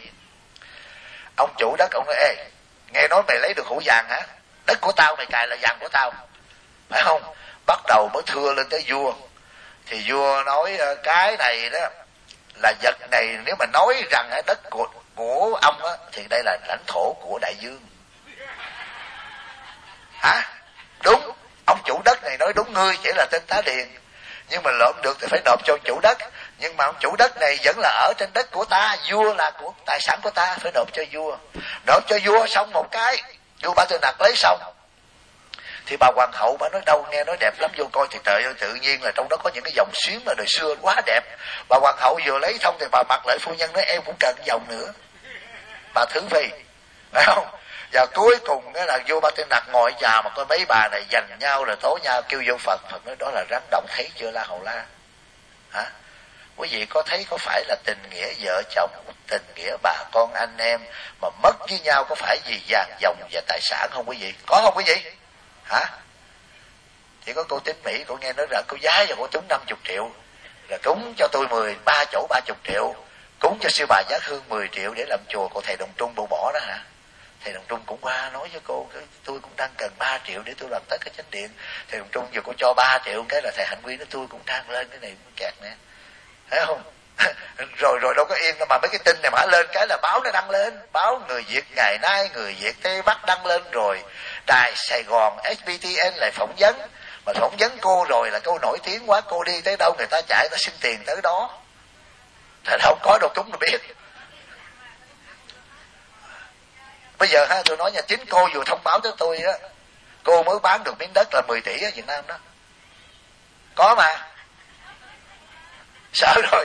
Ông chủ đất ông nói ê, nghe nói mày lấy được hũ vàng hả? Đất của tao mày cài là vàng của tao, phải không? Bắt đầu mới thưa lên tới vua. Thì vua nói cái này đó là vật này nếu mà nói rằng ở đất của ông á, thì đây là lãnh thổ của đại dương. Đúng, ông chủ đất này nói đúng, ngươi chỉ là tên tá điền, nhưng mà lộn được thì phải nộp cho chủ đất. Nhưng mà ông chủ đất này vẫn là ở trên đất của ta, vua là của tài sản của ta, phải nộp cho vua. Nộp cho vua xong một cái, vua Ba Tư Nặc lấy xong thì bà hoàng hậu bà nói đâu nghe nói đẹp lắm, vô coi thì trời ơi, tự nhiên là trong đó có những cái vòng xuyến mà đời xưa quá đẹp. Bà hoàng hậu vừa lấy xong thì bà mặc lại phu nhân nói em cũng cần vòng nữa, bà thứ phi, phải không? Và cuối cùng cái là vua Ba Tư Nặc ngồi chào mà coi mấy bà này giành nhau rồi tố nhau, kêu vô Phật. Phật nói đó là rắn độc, thấy chưa La Hầu La? Quý vị có thấy có phải là tình nghĩa vợ chồng, tình nghĩa bà con anh em mà mất với nhau có phải vì vàng dòng và tài sản không quý vị? Có không quý vị? Chỉ có cô Tín Mỹ, cô nghe nói rằng cô giá cho cô trúng 50 triệu, là cúng cho tôi 13 chỗ 30 triệu, cúng cho sư bà Giác Hương 10 triệu để làm chùa. Cô thầy Đồng Trung bộ bỏ đó hả? Thầy Đồng Trung cũng qua nói với cô, tôi cũng đang cần 3 triệu để tôi làm tất cái chánh điện. Thầy Đồng Trung vừa cô cho 3 triệu cái là thầy Hạnh Quy nói tôi cũng đang lên cái này kẹt nè, thấy không? rồi đâu có yên đâu, mà mấy cái tin này mà lên cái là báo nó đăng lên, báo Người Việt ngày nay, Người Việt Tây Bắc đăng lên, rồi đài Sài Gòn SBTN lại phỏng vấn. Mà phỏng vấn cô rồi là cô nổi tiếng quá, cô đi tới đâu người ta chạy ta xin tiền tới đó, thật không có đâu chúng nó biết. Bây giờ tôi nói nha, chính cô vừa thông báo cho tôi á, cô mới bán được miếng đất là 10 tỷ ở Việt Nam đó, có mà sợ rồi.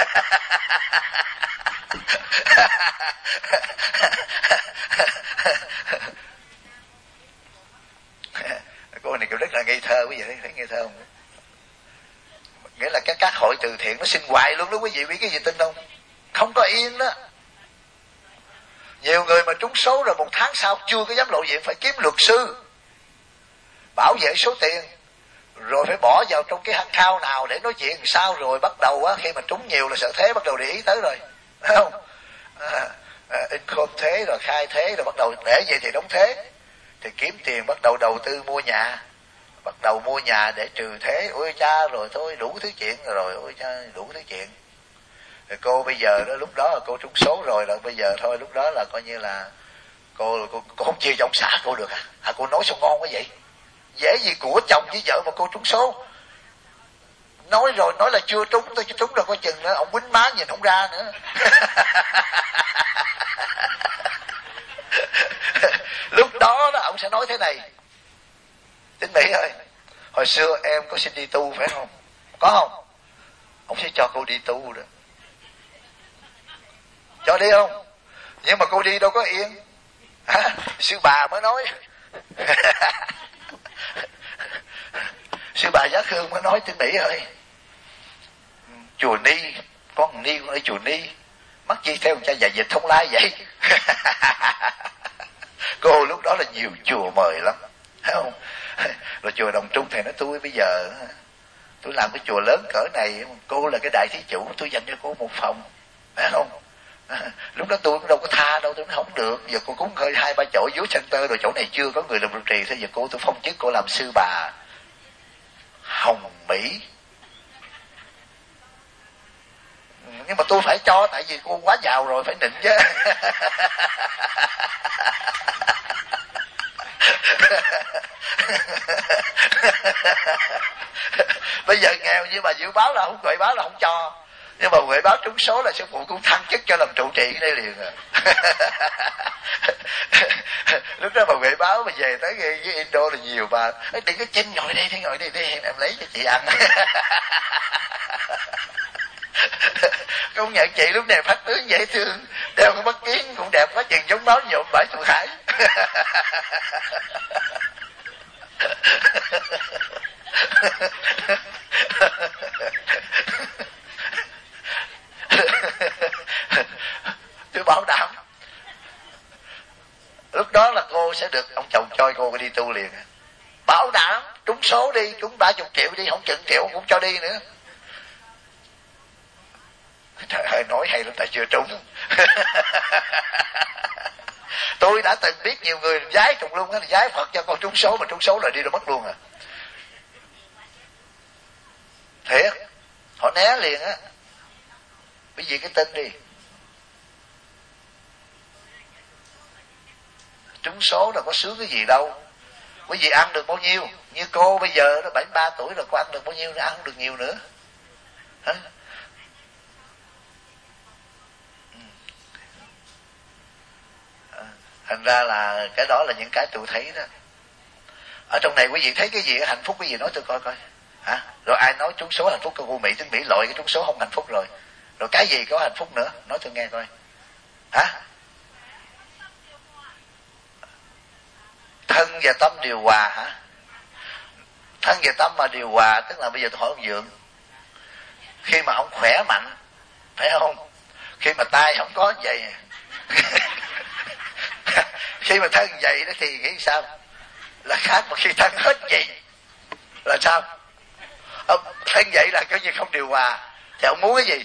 Cô này cũng rất là ngây thơ, quý vị thấy ngây thơ không? Nghĩa là các hội từ thiện nó sinh hoài luôn đó quý vị, biết cái gì tin không? Không có yên đó. Nhiều người mà trúng số rồi 1 tháng sau chưa có dám lộ diện, phải kiếm luật sư bảo vệ số tiền, rồi phải bỏ vào trong cái account nào để nói chuyện sao, rồi bắt đầu á, khi mà trúng nhiều là sợ thế bắt đầu để ý tới rồi, phải không? Income thế rồi khai thế rồi bắt đầu để vậy thì đóng thế, thì kiếm tiền bắt đầu đầu tư mua nhà, bắt đầu mua nhà để trừ thế. Ôi cha, rồi thôi đủ thứ chuyện rồi, ôi cha đủ thứ chuyện. Rồi cô bây giờ đó, lúc đó là cô trúng số rồi, là bây giờ thôi lúc đó là coi như là cô không chia cho ông xã cô được cô nói sao ngon quá vậy? Dễ gì của chồng với vợ mà cô trúng số. nói rồi, nói là chưa trúng, tôi chưa trúng rồi, coi chừng nữa ông quýnh má nhìn không ra nữa. Lúc đó ông sẽ nói thế này: Tín Mỹ ơi, hồi xưa em có xin đi tu phải không? Có không? Ông sẽ cho cô đi tu đó. Cho đi không? Nhưng mà cô đi đâu có yên. Sư bà mới nói. Sư bà Giác Hương mới nói: Tín Mỹ ơi, chùa Ni, con Ni, con ở chùa Ni, mắc chi theo cha già dịch Thông Lai vậy? Cô lúc đó là nhiều chùa mời lắm, thấy không? Rồi chùa Đồng Trung thầy nói: tôi bây giờ tôi làm cái chùa lớn cỡ này, cô là cái đại thí chủ, tôi dành cho cô một phòng, phải không? Lúc đó tôi cũng đâu có tha đâu, tôi nói không được, giờ cô cúng hơi 2-3 chỗ dưới center rồi, chỗ này chưa có người làm trụ trì, thế giờ cô tôi phong chức cô làm sư bà Hồng Mỹ. Nhưng mà tôi phải cho, tại vì cô quá giàu rồi, phải định chứ. Bây giờ nghèo nhưng mà dự báo là không, gửi báo là không cho, nhưng mà gửi báo trúng số là sư phụ cũng thăng chức cho làm trụ trì đây liền à. Lúc đó mà gửi báo mà về tới với Indo là nhiều bà: đừng có Chinh ngồi đây, ngồi đây đi, em lấy cho chị ăn. Công nhận chị lúc này phát tướng dễ thương, đeo cái mắt kiến cũng đẹp quá chừng, giống máu nhộm bãi Thượng Hải. Tôi bảo đảm lúc đó là cô sẽ được ông chồng cho cô đi tu liền. Bảo đảm trúng số đi, trúng 30 triệu đi, không chừng triệu cũng cho đi nữa. Trời ơi, nói hay lắm, tại chưa trúng. Tôi đã từng biết nhiều người giái trùng luôn á, giái Phật cho con trúng số, mà trúng số là đi rồi mất luôn à. Thiệt, họ né liền á. Bởi vì cái tin đi, trúng số là có sướng cái gì đâu. Quý vị ăn được bao nhiêu? Như cô bây giờ nó 73 tuổi rồi, cô ăn được bao nhiêu nữa, ăn không được nhiều nữa. Hả? Thành ra là cái đó là những cái tôi thấy đó. Ở trong này quý vị thấy cái gì hạnh phúc, quý vị nói tôi coi coi. Hả? Rồi ai nói trúng số hạnh phúc? Cô Mỹ Tín Mỹ loại cái trúng số không hạnh phúc rồi. Rồi cái gì có hạnh phúc nữa? Nói tôi nghe coi. Hả? Thân và tâm điều hòa hả? Thân và tâm mà điều hòa, tức là bây giờ tôi hỏi ông Dượng, khi mà ông khỏe mạnh, phải không? Khi mà tay không có vậy, khi mà thân vậy đó thì nghĩ sao? Là khác. Mà khi thân hết vậy là sao? Ông thân vậy là cái gì không điều hòa, thì ông muốn cái gì?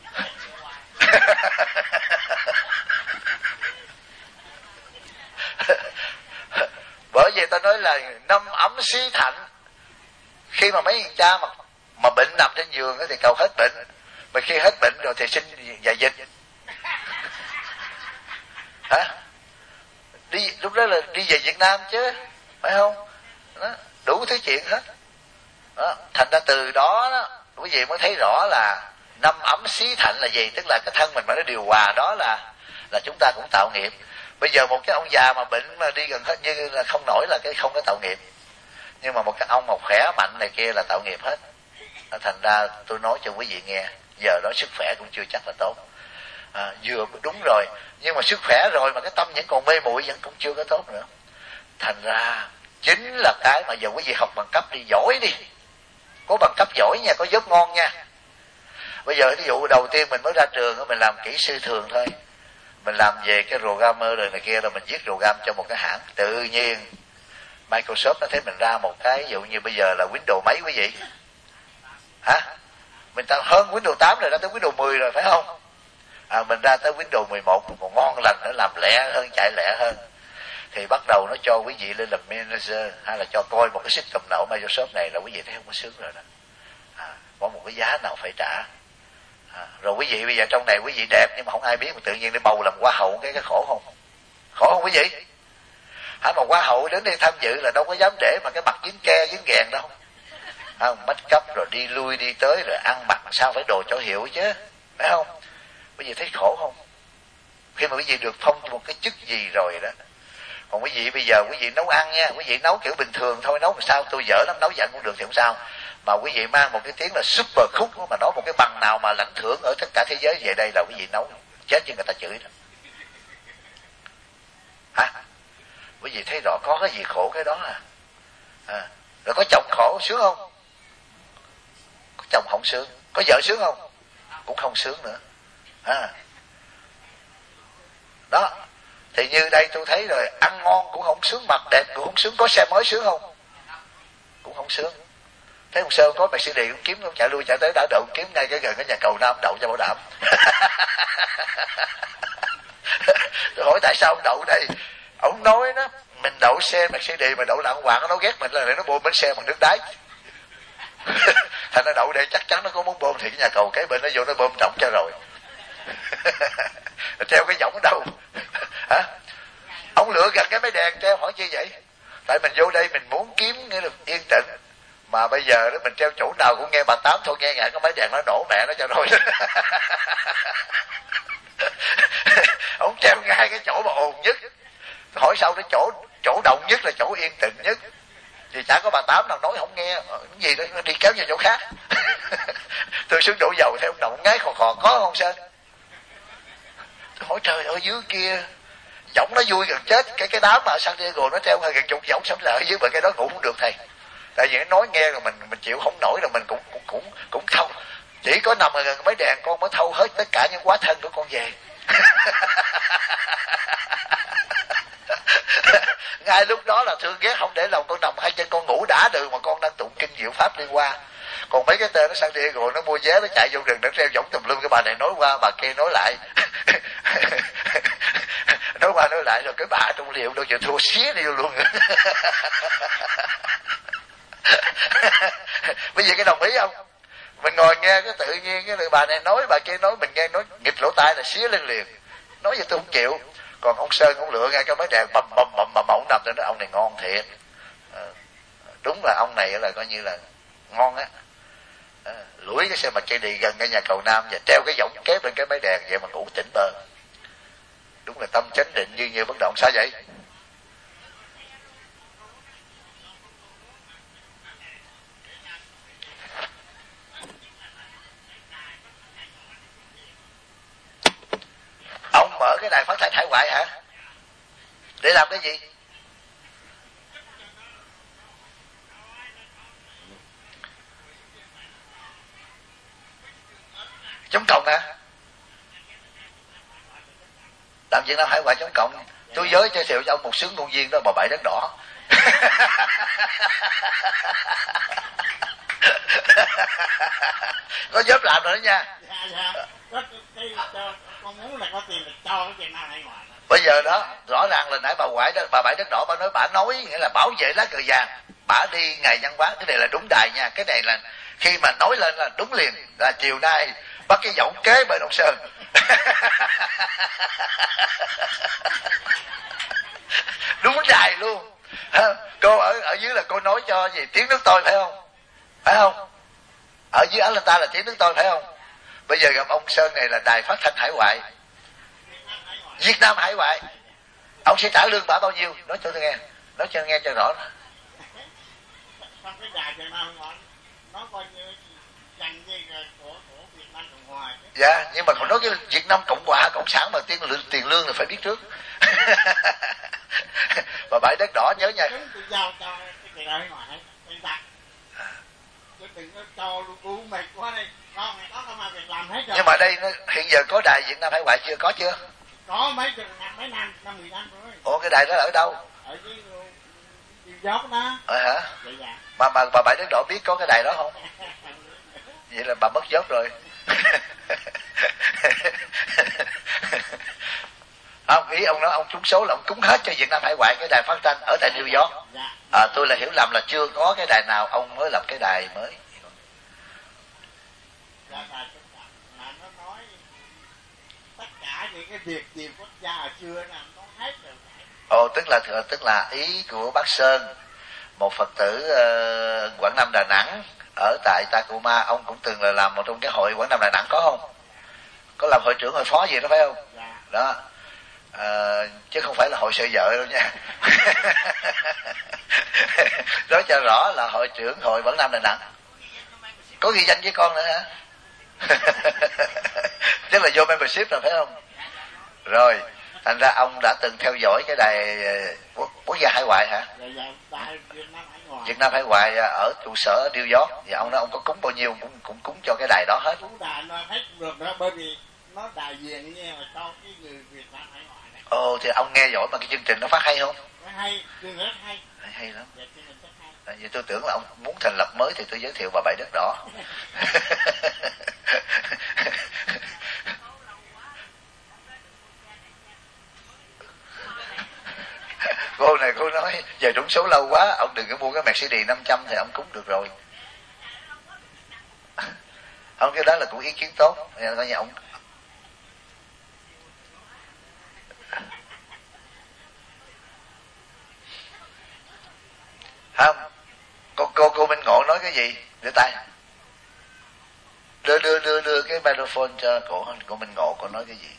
Bởi vì ta nói là năm ấm xí thạnh. Khi mà mấy anh cha mà bệnh nằm trên giường thì cầu hết bệnh, mà khi hết bệnh rồi thì xin dạ dịch. Hả? Đi lúc đó là đi về Việt Nam chứ, phải không? Đó, đủ thứ chuyện hết. Đó, thành ra từ đó quý vị mới thấy rõ là năm ấm xí thạnh là gì, tức là cái thân mình mà nó điều hòa, đó là chúng ta cũng tạo nghiệp. Bây giờ một cái ông già mà bệnh mà đi gần hết như là không nổi là cái không có tạo nghiệp, nhưng mà một cái ông mà khỏe mạnh này kia là tạo nghiệp hết. Thành ra tôi nói cho quý vị nghe, giờ đó sức khỏe cũng chưa chắc là tốt. Vừa đúng rồi, nhưng mà sức khỏe rồi mà cái tâm vẫn còn mê muội vẫn cũng chưa có tốt nữa. Thành ra chính là cái mà giờ quý vị học bằng cấp đi, giỏi đi, có bằng cấp giỏi nha, có job ngon nha. Bây giờ ví dụ đầu tiên mình mới ra trường, mình làm kỹ sư thường thôi, mình làm về cái programmer rồi này kia, rồi mình viết program cho một cái hãng, tự nhiên Microsoft nó thấy mình ra một cái, ví dụ như bây giờ là Windows mấy quý vị? Hả? Mình ta hơn Windows 8 rồi, đã tới Windows 10 rồi, phải không? Mình ra tới Windows 11 còn ngon lành nữa, làm lẹ hơn, chạy lẹ hơn. Thì bắt đầu nó cho quý vị lên làm manager, hay là cho coi một cái system nào ở Microsoft này là quý vị thấy không có sướng rồi đó. Có một cái giá nào phải trả. Rồi quý vị bây giờ trong này quý vị đẹp nhưng mà không ai biết, mà tự nhiên để bầu làm hoa hậu, cái khổ không? Khổ không quý vị? Mà hoa hậu đến đây tham dự là đâu có dám để mà cái mặt dính ke dính ghèn đâu. không, make up rồi đi lui đi tới rồi ăn mặc sao phải đồ cho hiệu chứ, phải không? Quý vị thấy khổ không? Khi mà quý vị được phong một cái chức gì rồi đó. Còn quý vị bây giờ quý vị nấu ăn nha, quý vị nấu kiểu bình thường thôi, nấu sao tôi dở lắm, nấu giận cũng được thì không sao. Mà quý vị mang một cái tiếng là super cook, mà nói một cái bằng nào mà lãnh thưởng ở tất cả thế giới về đây là quý vị nấu chết chứ người ta chửi đó. Hả? Quý vị thấy rõ có cái gì khổ cái đó à? Rồi có chồng khổ sướng không? Có chồng không sướng. Có vợ sướng không? Cũng không sướng nữa. Đó. Thì như đây tôi thấy rồi, ăn ngon cũng không sướng, mặc đẹp cũng không sướng, có xe mới sướng không? Cũng không sướng. Thấy ông Sơn có Mercedes cũng kiếm, không chạy lui chạy tới đã đậu kiếm ngay cái gần cái nhà cầu Nam đậu cho bảo đảm. Tôi hỏi tại sao ông đậu đây? Ông nói đó, mình đậu xe Mercedes mà đậu lạng hoàng, nó ghét mình là để nó bơm bánh xe bằng nước đáy. Thành nó đậu đây chắc chắn nó có muốn bơm thì cái nhà cầu kế bên nó vô nó bơm trọng cho rồi. Treo cái võng đâu? Hả? Ông lựa gần cái máy đèn treo, hỏi chi vậy? Tại mình vô đây mình muốn kiếm nghĩa là yên tĩnh, mà bây giờ đó mình treo chỗ nào cũng nghe bà Tám thôi, nghe ngại có máy đèn nó nổ mẹ nó cho rồi. Ông treo ngay cái chỗ mà ồn nhất. Hỏi sao cái chỗ động nhất là chỗ yên tĩnh nhất, thì chả có bà Tám nào nói không nghe. Cái gì đó đi kéo vào chỗ khác. Tôi xuống đổ dầu thấy ông động ngái khò khò, có không Sơn? Tôi hỏi trời ơi dưới kia giọng nó vui gần chết, cái đám mà San Diego nó treo hơn gần chục giọng sống lại ở dưới, mà cái đó ngủ không được thầy. Tại vì nó nói nghe rồi mình chịu không nổi, rồi mình cũng thâu. Chỉ có nằm ở gần mấy đèn con mới thâu hết tất cả những quá thân của con về. Ngay lúc đó là thương ghét không để lòng con nằm hai chân con ngủ đã được, mà con đang tụng kinh diệu pháp đi qua. Còn mấy cái tên nó San Diego nó mua vé nó chạy vô rừng nó treo võng tùm lum, cái bà này nói qua bà kia nói lại. Nói qua nói lại rồi cái bà trong liệu đâu chịu thua xía đi luôn. Bây giờ cái đồng ý không? Mình ngồi nghe cái tự nhiên cái bà này nói bà kia nói, mình nghe nói nghịch lỗ tai là xía lên liền. Nói vậy tôi không chịu. Còn ông Sơn ông lựa ngay cái máy đèn bầm ông nằm tôi nói ông này ngon thiệt. Đúng là ông này là coi như là ngon á. Lủi cái xe mà chạy đi gần cái nhà cầu Nam và treo cái võng kế bên cái máy đèn vậy mà ngủ tỉnh bơ. Đúng là tâm chánh định như bất động. Sao vậy? Ông mở cái đài phát thanh hải ngoại hả? Để làm cái gì? Chống cộng hả? Làm Việt Nam hải ngoại chống cộng. Tôi giới thiệu cho ông một xướng công viên đó, Bà Bảy Đất Đỏ. Có dám làm rồi đó nha. Con muốn là có tiền là cho cái Việt Nam hải ngoại. Bây giờ đó rõ ràng là nãy bà Bảy Đất Đỏ bà nói nghĩa là bảo vệ lá cờ vàng, bà đi ngày văn hóa. Cái này là đúng đài nha. Cái này là khi mà nói lên là đúng liền, là chiều nay bắt cái võng kế bên ông Sơn. Đúng đài luôn. Cô ở dưới là cô nói cho gì tiếng nước tôi phải không? Phải không? Ở dưới Atlanta là tiếng nước tôi phải không? Bây giờ gặp ông Sơn này là đài phát thanh hải ngoại, Việt Nam hải ngoại. Ông sẽ trả lương bà bao nhiêu? Nói cho tôi nghe. Nói cho nghe cho rõ. Trong cái đài Việt Nam hải ngoại nó coi như dành của Việt Nam Cộng Hòa. Dạ, nhưng mà còn nói cái Việt Nam Cộng Hòa Cộng sản mà tiền lương là phải biết trước. Bà Bảy Đất Đỏ nhớ nha. Tôi giao cho cái đài hải ngoại tôi đặt. Chứ đừng có cho lu mệt quá đây. Đó mà việc làm hết rồi. Nhưng mà đây hiện giờ có đài Việt Nam hải ngoại chưa? Có chưa? Có mấy năm 10 năm rồi. Ủa cái đài đó ở đâu? Ở dưới New York đó. Hả? Vậy dạ. Mà bà Bảy Đất Đỏ biết có cái đài đó không? Vậy là bà mất job rồi. Không, ý ông nói ông trúng số là ông cúng hết cho Việt Nam hải ngoại cái đài phát thanh ở tại New York. Tôi là hiểu lầm là chưa có cái đài nào, ông mới lập cái đài mới. Là nó nói tất cả những cái việc gì quốc gia ở xưa làm nó hết rồi. Tức là ý của bác Sơn, một Phật tử Quảng Nam Đà Nẵng ở tại Tacoma, ông cũng từng là làm một trong cái hội Quảng Nam Đà Nẵng có không? Có làm hội trưởng hội phó gì đó phải không? Đó. Chứ không phải là hội sợ vợ đâu nha. Nói cho rõ là hội trưởng hội Quảng Nam Đà Nẵng. Có ghi danh với con nữa hả? Chắc là vô membership rồi phải không? Rồi, thành ra ông đã từng theo dõi cái đài quốc gia hải ngoại hả? Việt Nam hải ngoại ở trụ sở New York. Và ông nói ông có cúng bao nhiêu cũng cúng cho cái đài đó hết. Cúng đài nó hết được đó, bởi vì nó đại diện như mà cho cái người Việt Nam hải ngoại này. Ồ, thì ông nghe giỏi mà cái chương trình nó phát hay không? Hay, chương rất hay. Hay lắm. Vậy tôi tưởng là ông muốn thành lập mới thì tôi giới thiệu bà Bảy Đất Đỏ. Cô này cô nói giờ trúng số lâu quá, ông đừng có mua cái Mercedes 500 thì ông cúng được rồi. Không, cái đó là cũng ý kiến tốt. Coi như ông không, cô Minh Ngộ nói cái gì? Đưa tay. Đưa cái microphone cho cô Minh Ngộ, cô nói cái gì?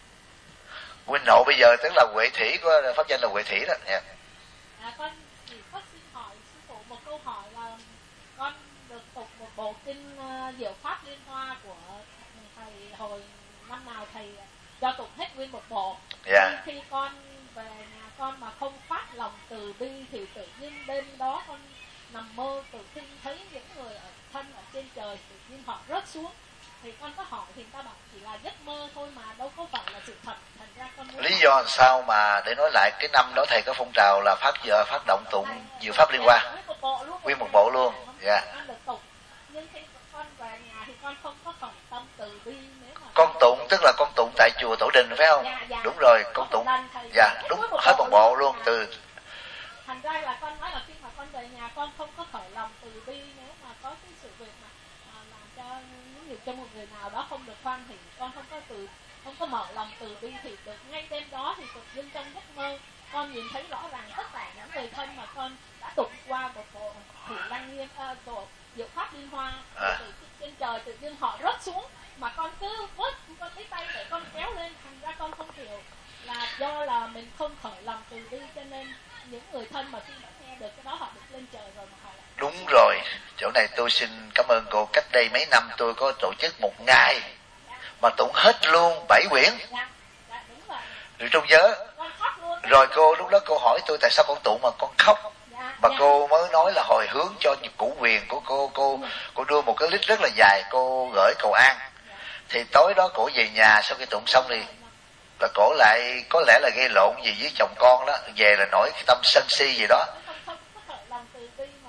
Minh Ngộ bây giờ tức là Huệ Thủy, của pháp danh là Huệ Thủy đó nha. Con chỉ có xin hỏi sư phụ một câu hỏi là con được tụng một bộ kinh Diệu Pháp Liên Hoa của thầy hồi năm nào thầy cho tụng hết nguyên một bộ. Yeah. Khi con về nhà con mà không phát lòng từ bi thì tự nhiên đêm đó con nằm mơ tự nhiên thấy những người ở thân ở trên trời tự nhiên họ rớt xuống. Thì con có hỏi thì người ta bảo chỉ là giấc mơ thôi mà đâu có phải là sự thật. Thành ra con muốn lý do sao mà để nói lại cái năm đó thầy có phong trào là phát động tụng Diệu Pháp Liên Hoa nguyên một bộ luôn. Dạ. Nhưng khi con về nhà thì con không có khởi tâm từ bi. Con tụng tức là con tụng tại chùa Tổ Đình phải không? Dạ. Đúng rồi, con tụng. Dạ, đúng hết một bộ luôn từ. Thành ra là con nói là khi mà con về nhà con không có khởi lòng từ bi, nếu mà có cái sự việc mà làm cho một người nào đó không được hoan hỷ, con không có mở lòng từ bi thì được ngay đêm đó thì tự nhiên trong giấc mơ con nhìn thấy rõ ràng tất cả những người thân mà con đã tụng qua một bộ Thủy Lăng Nghiêm bộ Diệu Pháp Liên Hoa từ trên trời tự nhiên họ rớt xuống mà con cứ vớt con lấy tay để con kéo lên. Thành ra con không hiểu là do là mình không khởi lòng từ bi cho nên những người thân mà khi đã nghe được cái đó họ được lên trời rồi mà họ lại. Đúng rồi, chỗ này tôi xin cảm ơn cô. Cách đây mấy năm tôi có tổ chức một ngày mà tụng hết luôn 7 quyển. Dạ, đúng rồi. Rồi trong nhớ. Rồi cô lúc đó cô hỏi tôi tại sao con tụng mà con khóc. Mà cô mới nói là hồi hướng cho củ quyền của cô đưa một cái list rất là dài, cô gửi cầu an. Thì tối đó cổ về nhà sau khi tụng xong thì là cổ lại có lẽ là gây lộn gì với chồng con đó, về là nổi cái tâm sân si gì đó. Không có khởi lòng từ bi mà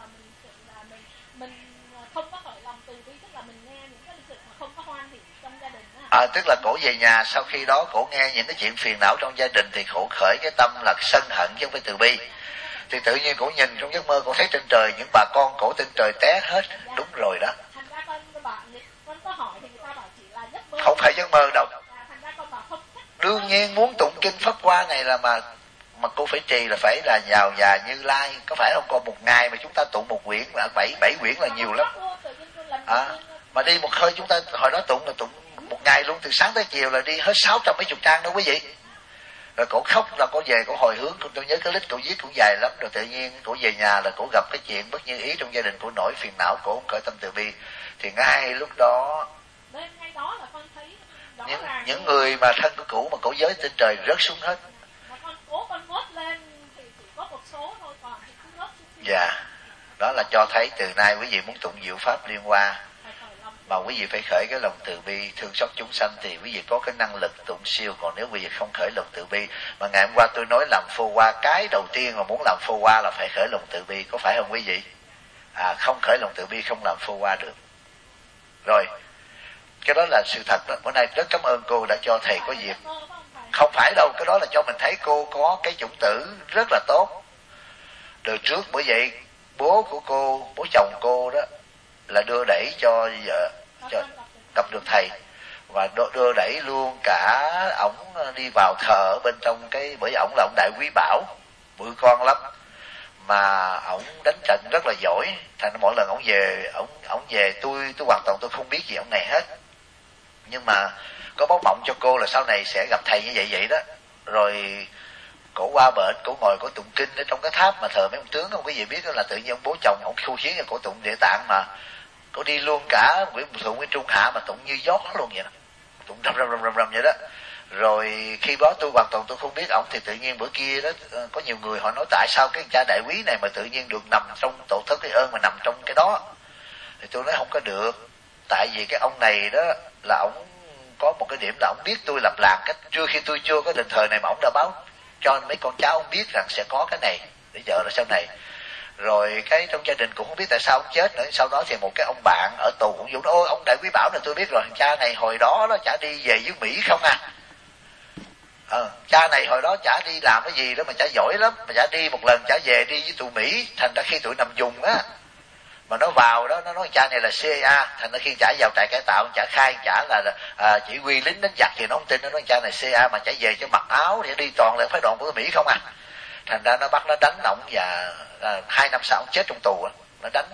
mình không có khởi lòng từ bi, tức là mình nghe những cái sự mà không có hoan hỷ trong gia đình đó. Tức là cổ về nhà sau khi đó cổ nghe những cái chuyện phiền não trong gia đình thì cổ khởi cái tâm là sân hận chứ không phải từ bi. Thì tự nhiên cổ nhìn trong giấc mơ cổ thấy trên trời những bà con cổ trên trời té hết. Đúng rồi đó. Thành ra con có hỏi thì người ta bảo chỉ là giấc mơ. Không phải giấc mơ đâu. Thành ra con bảo không. Đương nhiên muốn tụng kinh Pháp Hoa này là mà cô phải trì là phải là vào nhà Như Lai, có phải không? Còn một ngày mà chúng ta tụng một quyển là 7 quyển là nhiều lắm. Mà đi một hơi chúng ta hồi đó tụng là tụng một ngày luôn, từ sáng tới chiều là đi hết 600 mấy chục trang đâu quý vị. Rồi cổ khóc là cổ về cổ hồi hướng, tôi nhớ cái list cổ viết cũng dài lắm. Rồi tự nhiên cổ về nhà là cổ gặp cái chuyện bất như ý trong gia đình, cổ nổi phiền não, cổ không khởi tâm từ bi. Thì ngay lúc đó ngay đó là con thấy những người mà thân của cụ mà cổ giới trên trời rớt xuống hết. Mà con vớt lên thì chỉ có một số thôi, còn thì không rớt xuống. Dạ, đó là cho thấy từ nay quý vị muốn tụng Diệu Pháp Liên Hoa mà quý vị phải khởi cái lòng từ bi thương xót chúng sanh thì quý vị có cái năng lực tụng siêu. Còn nếu quý vị không khởi lòng từ bi, mà ngày hôm qua tôi nói làm phô hoa, cái đầu tiên mà muốn làm phô hoa là phải khởi lòng từ bi, có phải không quý vị? Không khởi lòng từ bi không làm phô hoa được. Rồi, cái đó là sự thật đó. Bữa nay rất cảm ơn cô đã cho thầy có dịp. Không phải đâu, cái đó là cho mình thấy cô có cái chủng tử rất là tốt. Đời trước bởi vậy bố của cô, bố chồng cô đó là đưa đẩy cho vợ cho gặp được thầy, và đưa đẩy luôn cả ổng đi vào thờ ở bên trong cái, bởi vì ổng là ông Đại Quý Bảo, bự con lắm, mà ổng đánh trận rất là giỏi, thành mỗi lần ổng về tôi hoàn toàn tôi không biết gì ổng này hết. Nhưng mà có báo mộng cho cô là sau này sẽ gặp thầy như vậy đó. Rồi cổ qua bệnh, cổ ngồi cổ tụng kinh ở trong cái tháp mà thờ mấy ông tướng, không có gì biết đó là tự nhiên ông bố chồng ổng khu khiến cho cổ tụng Địa Tạng, mà cổ đi luôn cả Nguyễn Trung Hạ mà tụng như gió luôn vậy đó, tụng rầm vậy đó. Rồi khi đó tôi hoàn toàn tôi không biết ổng, thì tự nhiên bữa kia đó có nhiều người họ nói tại sao cái cha đại quý này mà tự nhiên được nằm trong tổ thức cái ơn mà nằm trong cái đó. Thì tôi nói không có được, tại vì cái ông này đó là ổng có một cái điểm là ổng biết tôi lập làng cách khi tôi chưa có đền thờ này, mà ổng đã báo cho mấy con cháu ông biết rằng sẽ có cái này để chờ nó sau này. Rồi cái trong gia đình cũng không biết tại sao ông chết nữa. Sau đó thì một cái ông bạn ở tù cũng dụ nói ôi ông đại quý bảo là tôi biết rồi, cha này hồi đó chả đi về dưới Mỹ không à. Cha này hồi đó chả đi làm cái gì đó mà chả giỏi lắm, mà chả đi một lần chả về đi với tụi Mỹ, thành ra khi tụi nằm dùng á mà nó vào đó nó nói cha này là CIA, thành ra khi chả vào trại cải tạo chả khai chả là chỉ huy lính đánh giặc gì nó không tin, nó nói cha này CIA mà chả về cho mặc áo để đi toàn là phái đoàn của Mỹ không à. Thành ra nó bắt nó đánh ổng, và 2 năm sau ông chết trong tù. Nó đánh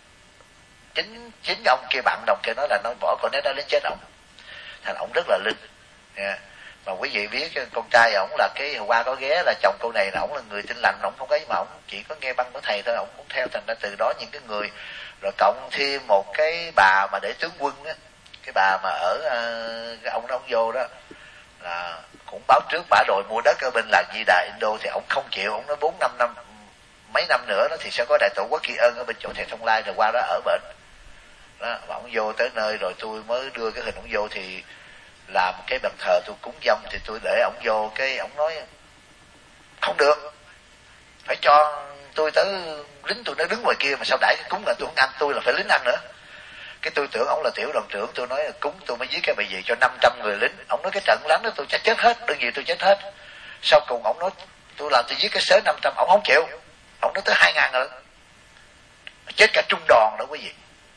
chính ông kia bạn đồng kia nói là nó bỏ con nét đó đến chết ổng. Thành ổng rất là linh. Mà quý vị biết con trai ổng là cái qua có ghé là chồng cô này là ổng là người tin lành, ổng không ấy mà ổng chỉ có nghe băng của thầy thôi, ổng cũng theo. Thành ra từ đó những cái người, rồi cộng thêm một cái bà mà để tướng quân á, cái bà mà ở cái ông đó ông vô đó là cũng báo trước bả rồi mua đất ở bên làng Di Đà Indo, thì ổng không chịu, ổng nói 4-5 năm mấy năm nữa đó thì sẽ có đại tổ quốc Kỳ Ân ở bên chỗ thầy Thông Lai, rồi qua đó ở bển đó. Mà ổng vô tới nơi rồi tôi mới đưa cái hình ổng vô, thì làm cái bàn thờ tôi cúng dông, thì tôi để ổng vô, cái ổng nói không được, phải cho tôi tới lính tôi nó đứng ngoài kia, mà sao đãi cái cúng là tôi không ăn, tôi là phải lính ăn nữa. Cái tôi tưởng ổng là tiểu đoàn trưởng, tôi nói là cúng tôi mới giết cái bài gì cho 500 người lính. Ổng nói cái trận lắm đó tôi chắc chết hết, đương gì tôi chết hết. Sau cùng ổng nói tôi làm tôi giết cái sớ 500, ổng không chịu, ổng nói tới 2.000 rồi, chết cả trung đoàn đó quý vị.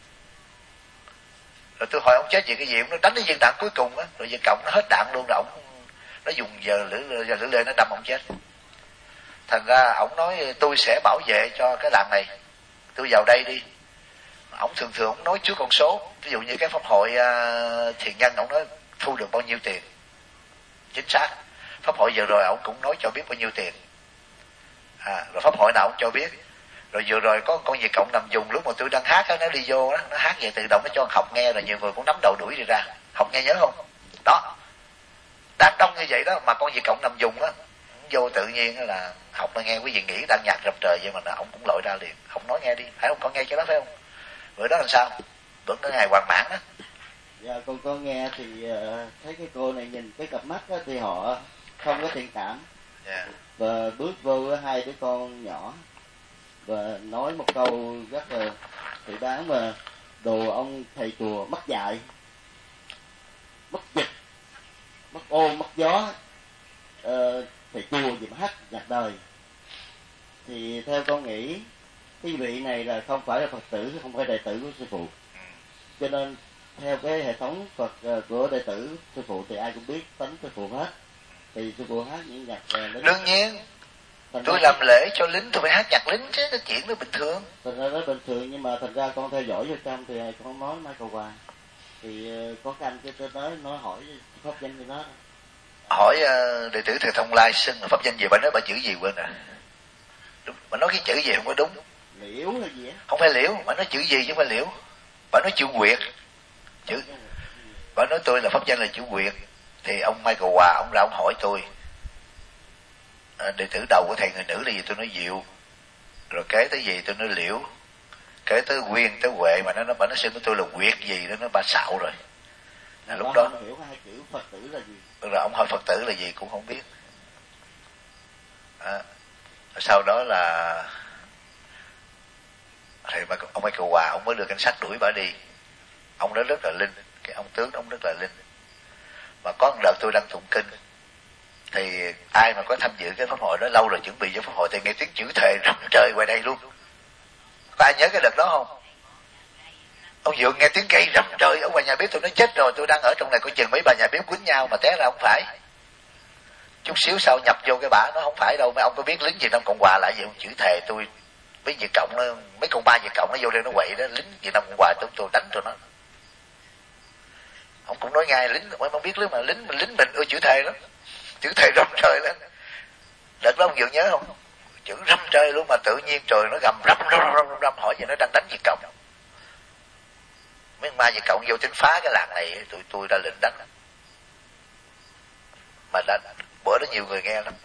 Rồi tôi hỏi ông chết vì cái gì, ông nó đánh cái viên đạn cuối cùng á, rồi viên cộng nó hết đạn luôn, rồi ổng nó dùng giờ lưỡi lê nó đâm ông chết. Thành ra ổng nói tôi sẽ bảo vệ cho cái làng này, tôi vào đây đi. Ổng thường ổng nói trước con số, ví dụ như cái pháp hội thiền nhân, ổng nói thu được bao nhiêu tiền chính xác. Pháp hội vừa rồi ổng cũng nói cho biết bao nhiêu tiền, rồi pháp hội nào ổng cho biết. Rồi vừa rồi có con gì cộng nằm dùng, lúc mà tôi đang hát á, nó đi vô đó, nó hát về tự động nó cho học nghe, rồi nhiều người cũng nắm đầu đuổi đi ra học nghe, nhớ không đó, đang đông như vậy đó mà con gì cộng nằm dùng á vô tự nhiên là học nó nghe. Quý vị nghĩ đang nhạc rập trời vậy mà ổng cũng lội ra liền, không nói nghe đi, phải không, con nghe cho đó phải không? Bữa đó làm sao, bữa đó ngày Hoàng Mãn á. Dạ con có nghe thì thấy cái cô này nhìn cái cặp mắt đó, thì họ không có thiện cảm. Yeah. Và bước vô 2 đứa con nhỏ và nói một câu rất là thị đáng, mà đồ ông thầy chùa mất dạy, mất dịch, mất ôn, mất gió, thầy chùa gì mà hát nhạc đời. Thì theo con nghĩ cái vị này là không phải là Phật tử, không phải đệ tử của sư phụ, cho nên theo cái hệ thống Phật của đệ tử sư phụ thì ai cũng biết tánh sư phụ hết. Thì sư phụ hát những nhạc đương nhiên tôi làm lễ cho lính tôi phải hát nhạc lính chứ, cái chuyện đó bình thường. Thành ra nó bình thường, nhưng mà thành ra con theo dõi vô trong thì con nói Michael Hoàng thì có cái anh kia tới nói hỏi pháp danh thì nó hỏi đệ tử thầy Thông Lai xưng là pháp danh gì, bà nói bà chữ gì quên rồi. Đúng, bà nói cái chữ gì không có đúng. Liễu là gì á? Không phải liễu, bà nói chữ gì chứ không phải liễu. Bà nói chữ Quyệt. Bà nói tôi là pháp danh là chữ Quyệt. Thì ông Michael Hòa ông ra ông hỏi tôi đệ tử đầu của thầy người nữ là gì, tôi nói Diệu. Rồi kế tới gì tôi nói Liễu. Kế tới Quyên tới Huệ mà bà nó xưng của tôi là Quyệt gì đó, nó bà xạo rồi. Lúc đó không hiểu 2 chữ Phật tử là gì. Rồi ông hỏi Phật tử là gì cũng không biết. Sau đó là thì ông Michael Hòa ông mới đưa cảnh sát đuổi bà đi. Ông đó rất là linh, cái ông tướng đó ông rất là linh. Mà có một đợt tôi đang tụng kinh, thì ai mà có tham dự cái pháp hội đó lâu rồi chuẩn bị cho pháp hội thì nghe tiếng chữ thề rầm trời ngoài đây luôn. Có ai nhớ cái đợt đó không? Ông Dượng nghe tiếng cây rầm trời ở ngoài nhà bếp, tôi nói chết rồi, tôi đang ở trong này coi chừng mấy bà nhà bếp quýnh nhau mà té ra không phải. Chút xíu sau nhập vô cái bả nó không phải đâu, mấy ông có biết lính Việt Nam Cộng Hòa lại gì không? Chữ thề tôi mấy Việt Cộng nó, mấy con ba Việt Cộng nó vô đây nó quậy đó, lính Việt Nam Cộng Hòa tôi đánh tụi nó. Ông cũng nói ngay lính, ông biết lính mà lính mình ưa chữ thề lắm, chữ thề râm trời lên. Đợt đó ông vừa nhớ không, chữ râm trời luôn mà tự nhiên trời nó gầm râm hỏi gì nó đang đánh Việt Cộng. Mấy ma Việt Cộng vô tính phá cái làng này, tụi tôi ra lệnh đánh, mà đánh bữa đó nhiều người nghe lắm.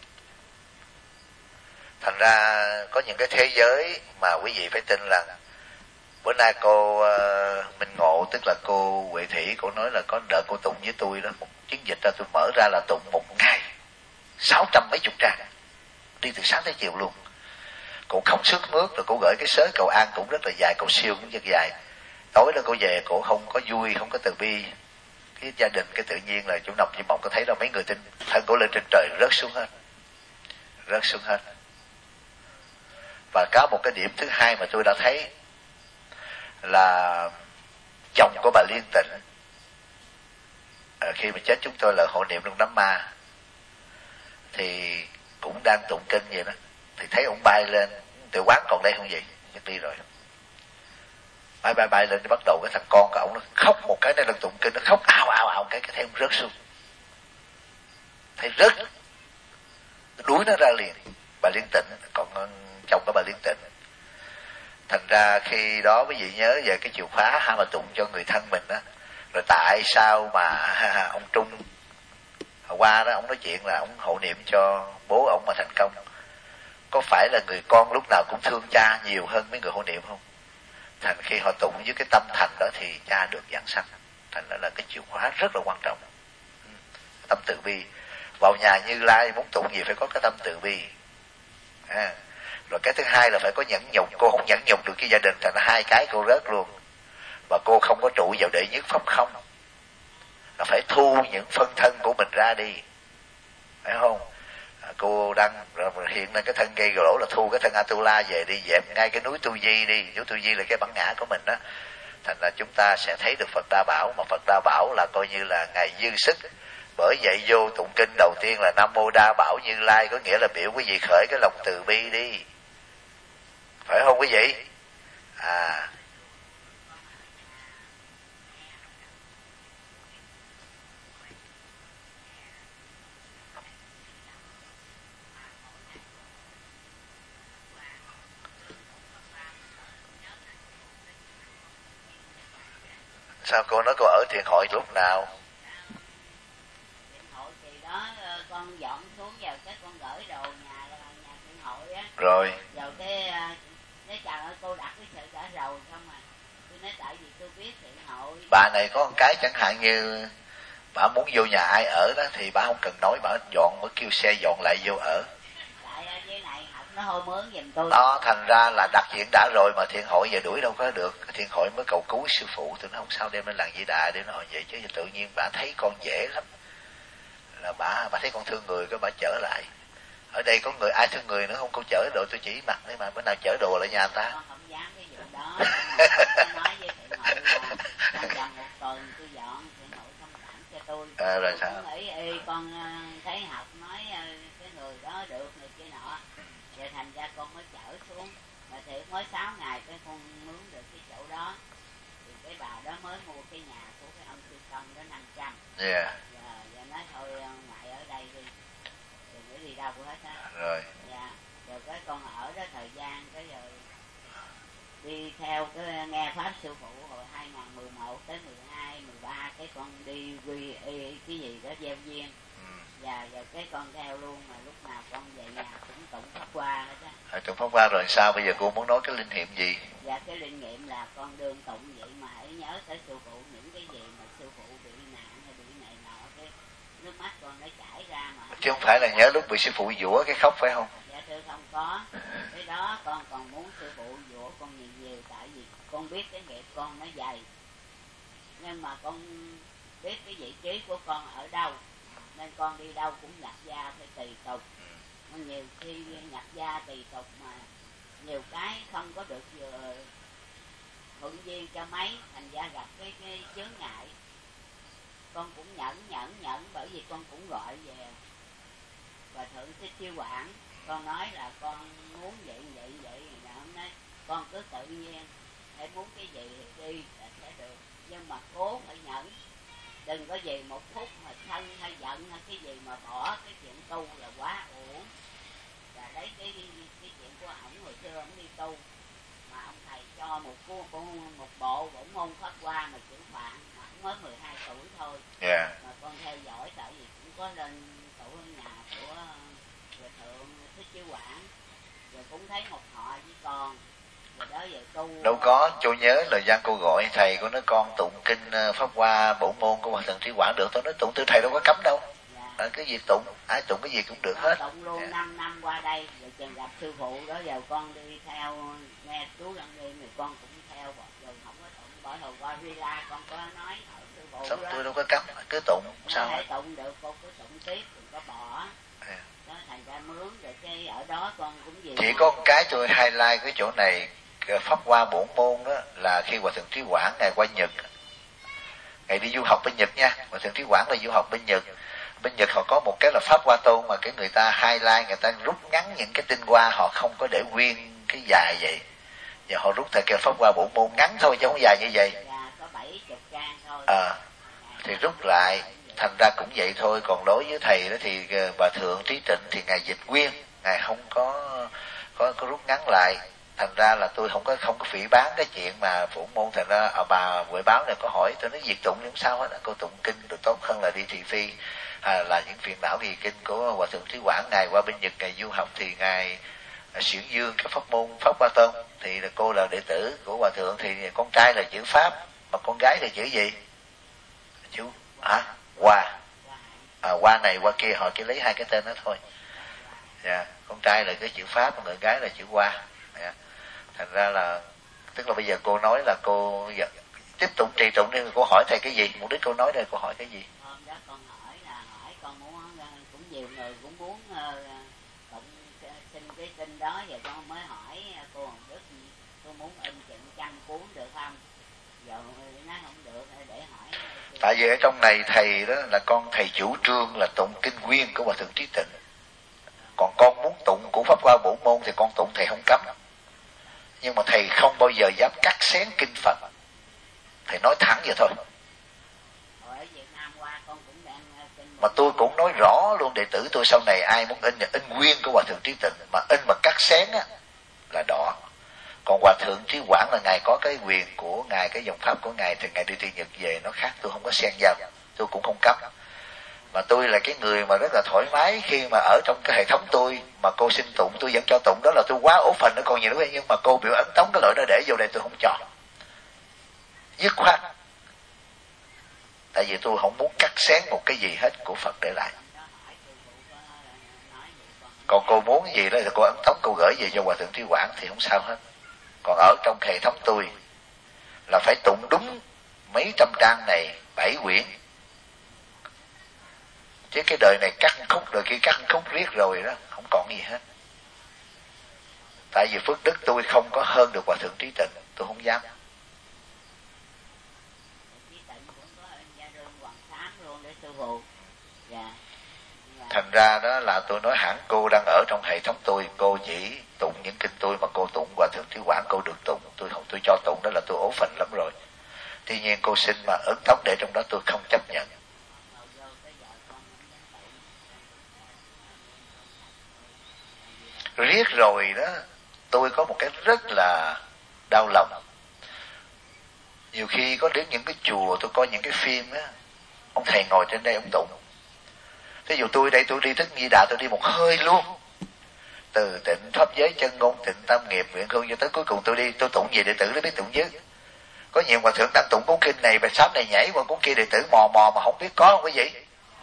Thành ra có những cái thế giới mà quý vị phải tin là bữa nay cô Minh Ngộ, tức là cô Huệ Thủy, cô nói là có đợt cô tụng với tôi đó, một chiến dịch ra tôi mở ra là tụng một ngày 600 mấy chục trang, đi từ sáng tới chiều luôn. Cô khóc sướt mướt, rồi cô gửi cái sớ cầu an cũng rất là dài, cầu siêu cũng rất dài. Tối đó cô về cô không có vui, không có từ bi cái gia đình, cái tự nhiên là chủ nằm chỉ mộng có thấy đâu mấy người tin thân cô lên trên trời rớt xuống hết. Và có một cái điểm thứ hai mà tôi đã thấy là chồng của bà Liên Tịnh khi mà chết chúng tôi là hộ niệm trong đám ma, thì cũng đang tụng kinh vậy đó, thì thấy ông bay lên, tự quán còn đây không vậy, chết đi rồi, bay lên thì bắt đầu cái thằng con của ông nó khóc một cái, này là tụng kinh nó khóc ào cái thấy ông rớt xuống, thấy rớt, đuổi nó ra liền. Bà Liên Tịnh, còn chồng của bà Liên Tịnh. Thành ra khi đó quý vị nhớ về cái chìa khóa mà tụng cho người thân mình đó, rồi tại sao mà ông Trung hôm qua đó ông nói chuyện là ông hộ niệm cho bố ông mà thành công, có phải là người con lúc nào cũng thương cha nhiều hơn mấy người hộ niệm không? Thành khi họ tụng với cái tâm thành đó thì cha được giảng sanh. Thành ra là cái chìa khóa rất là quan trọng, tâm từ bi. Vào nhà Như Lai muốn tụng gì phải có cái tâm từ bi. Rồi cái thứ hai là phải có nhẫn nhục. Cô không nhẫn nhục được cái gia đình, thành ra hai cái cô rớt luôn. Và cô không có trụ vào đệ nhất pháp không, là phải thu những phân thân của mình ra đi, phải không? Cô đang hiện lên cái thân gây gỗ là thu cái thân Atula về đi, dẹp ngay cái núi Tu Di đi. Núi Tu Di là cái bản ngã của mình đó. Thành ra chúng ta sẽ thấy được Phật Đa Bảo, mà Phật Đa Bảo là coi như là ngày dư sức. Bởi vậy vô tụng kinh đầu tiên là Nam Mô Đa Bảo Như Lai, có nghĩa là biểu quý vị khởi cái lòng từ bi đi, phải không quý vị? Sao cô nói cô ở thiền hội lúc nào? Thiền hội thì đó con dọn xuống vào cái con gửi đồ nhà thiền hội á. Rồi. Vào cái nói trời ơi cô đặt cái sự đã rồi không à. Tôi nói tại vì tôi biết thiền hội. Bà này có một cái chẳng hạn như bà muốn vô nhà ai ở đó thì bà không cần nói, bà dọn, bà kêu xe dọn lại vô ở. Tại dưới này học nó hôi mướn giùm tôi. Đó, thành ra là đặt chuyện đã rồi mà thiền hội giờ đuổi đâu có được. Thiền hội mới cầu cứu sư phụ, tôi nói không sao đem lên làng Di Đà để nói vậy, chứ tự nhiên bà thấy con dễ lắm, là bà thấy con thương người cái bà chở lại. Ở đây có người ai thương người nữa không? Cô chở đồ tôi chỉ mặt đấy mà, bữa nào chở đồ lại nhà người ta. Con không dám cái vụ đó. Con nói với thiền hội là trong vòng một tuần tôi dọn, thiền hội thông cảm cho tôi. Rồi sao? Con nghĩ con thấy học nói cái người đó được người kia nọ, vậy thành ra con mới chở xuống. Mà thiệt mới 6 ngày cái con mướn được cái chỗ đó, thì cái bà đó mới mua cái nhà của cái ông Sư Công đó 500. Yeah. Và nói thôi ngoại ở đây đi, đừng có đi đâu hết á. Rồi. Dạ. Rồi cái con ở đó thời gian cái rồi đi theo cái nghe pháp sư phụ hồi 2011 tới 12, 13 cái con đi quy cái gì đó gieo duyên. Và giờ cái con theo luôn, mà lúc nào con về nhà cũng tụng pháp hoa hết á. Tụng pháp hoa rồi sao? Bây giờ cô muốn nói cái linh nghiệm gì? Dạ cái linh nghiệm là con đương tụng vậy mà hãy nhớ tới sư phụ, những cái gì mà sư phụ bị nạn hay bị này nọ, cái nước mắt con nó chảy ra mà. Chứ không phải là nhớ lúc bị sư phụ dũa cái khóc phải không? Dạ thưa không có. Cái đó con còn muốn sư phụ dũa con nhiều, tại vì con biết cái nghiệp con nó dày. Nhưng mà con biết cái vị trí của con ở đâu, nên con đi đâu cũng nhập gia phải tùy tục. Nhiều khi nhập gia tùy tục mà nhiều cái không có được thuận duyên cho mấy, thành ra gặp cái chướng ngại. Con cũng nhẫn bởi vì con cũng gọi về Hòa Thượng Thích Chiêu Quảng. Con nói là con muốn vậy, rồi ông nói con cứ tự nhiên hãy muốn cái gì thì đi là sẽ được, nhưng mà cố phải nhẫn, đừng có gì một phút mà sân hay giận hay cái gì mà bỏ cái chuyện tu là quá uổng. Và lấy cái chuyện của ổng hồi xưa ổng đi tu mà ông thầy cho một bộ bổn môn Pháp Hoa mà chữ Phạn mà ổng mới 12 tuổi thôi. Mà con theo dõi tại vì cũng có lên tổ nhà của Hòa Thượng Thích Chiếu Quảng, rồi cũng thấy một họ với con. Đâu có, cô nhớ lời gian cô gọi thầy của nó con tụng kinh Pháp Hoa bổn môn của Hòa Thượng Trí Quảng được. Tôi nói tụng tư thầy đâu có cấm đâu. Cái việc tụng, ai tụng cái gì cũng được hết. Tụng luôn 5 năm qua đây, rồi chừng gặp sư phụ đó, giờ con đi theo nghe chú Lăng Nghiêm thì con cũng theo, rồi không có tụng. Bởi hồi qua Villa con có nói ở sư phụ sao đó. Tôi đâu có cấm, cứ tụng. Sao hết? Tụng được, con cứ tụng tiếp, đừng có bỏ. Đó, thành ra mướn rồi cái ở đó con cũng gì. Chỉ có một cái tôi highlight cái chỗ này, Pháp Hoa bổn môn đó là khi Hòa Thượng Trí Quảng ngày qua Nhật, ngày đi du học bên Nhật nha. Hòa Thượng Trí Quảng là du học bên Nhật. Bên Nhật họ có một cái là Pháp Hoa tôn mà cái người ta highlight, người ta rút ngắn những cái tinh hoa, họ không có để nguyên cái dài vậy. Và họ rút theo cái Pháp Hoa bổn môn ngắn thôi chứ không dài như vậy. Có 70 trang thôi. Thì rút lại, thành ra cũng vậy thôi. Còn đối với thầy đó thì Hòa Thượng Trí Tịnh thì ngài dịch nguyên, ngài không có rút ngắn lại. Thành ra là tôi không có phỉ bán cái chuyện mà bổn môn. Thành ra bà buổi báo này có hỏi tôi nói việc tụng không sao hết, cô tụng kinh được tốt hơn là đi thị phi, là những phiền não vì kinh của Hòa Thượng Trí Quảng. Ngài qua bên Nhật ngài du học thì ngài xiển dương cái pháp môn Pháp Hoa tôn, thì là cô là đệ tử của Hòa Thượng, thì con trai là chữ Pháp mà con gái là chữ gì? Chữ Hoa. Hoa này Hoa kia, họ chỉ lấy hai cái tên đó thôi. Con trai là cái chữ Pháp, người gái là chữ Hoa. Thành ra là tức là bây giờ cô nói là cô tiếp tục trì tụng đi, cô hỏi thầy cái gì, mục đích cô nói đây cô hỏi cái gì? Hôm đó con hỏi con muốn, cũng nhiều người cũng muốn tụng xin cái kinh đó, giờ con mới hỏi cô Hồng Đức, tôi muốn in chừng 100 cuốn được không? Giờ nó không được để hỏi. Tại vì ở trong này thầy đó là con thầy chủ trương là tụng kinh nguyên của Hòa Thượng Trí Tịnh. Còn con muốn tụng của Pháp Hoa bổn môn thì con tụng, thầy không cấm. Nhưng mà thầy không bao giờ dám cắt xén kinh Phật. Thầy nói thẳng vậy thôi. Mà tôi cũng nói rõ luôn, đệ tử tôi sau này ai muốn in thì in nguyên của Hòa Thượng Trí Tịnh, mà in mà cắt xén á là đỏ. Còn Hòa Thượng Trí Quảng là ngài có cái quyền của ngài, cái dòng pháp của ngài, thì ngài đi từ Nhật về nó khác, tôi không có xen vào, tôi cũng không cấm. Mà tôi là cái người mà rất là thoải mái khi mà ở trong cái hệ thống tôi mà cô xin tụng tôi vẫn cho tụng, đó là tôi quá ố phần nó còn nhiều nữa. Nhưng mà cô biểu ấn tống cái loại đó để vô đây tôi không chọn, dứt khoát. Tại vì tôi không muốn cắt xén một cái gì hết của Phật để lại. Còn cô muốn gì đó thì cô ấn tống cô gửi về cho Hòa Thượng Trí Quảng thì không sao hết. Còn ở trong hệ thống tôi là phải tụng đúng mấy trăm trang này, 7 quyển. Chứ cái đời này cắt khúc, đời kia cắt khúc riết rồi đó, không còn gì hết. Tại vì phước đức tôi không có hơn được Hòa Thượng Trí Tịnh, tôi không dám. Thành ra đó là tôi nói hẳn cô đang ở trong hệ thống tôi, cô chỉ tụng những kinh tôi mà cô tụng Hòa Thượng Trí Quảng cô được tụng, tôi cho tụng, đó là tôi ố phần lắm rồi. Tuy nhiên cô xin mà ấn tống để trong đó tôi không chấp nhận. Riết rồi đó, tôi có một cái rất là đau lòng. Nhiều khi có đến những cái chùa tôi coi những cái phim á, ông thầy ngồi trên đây ông tụng. Ví dụ tôi đây, tôi đi Thích Di Đà, tôi đi một hơi luôn, từ tịnh pháp giới chân ngôn tịnh tâm nghiệp nguyện hương cho tới cuối cùng tôi đi, tôi tụng gì đệ tử nó biết tụng chứ. Có nhiều hòa thượng đang tụng cuốn kinh này, bài sám này nhảy qua cuốn kia, đệ tử mò mà không biết có không cái gì.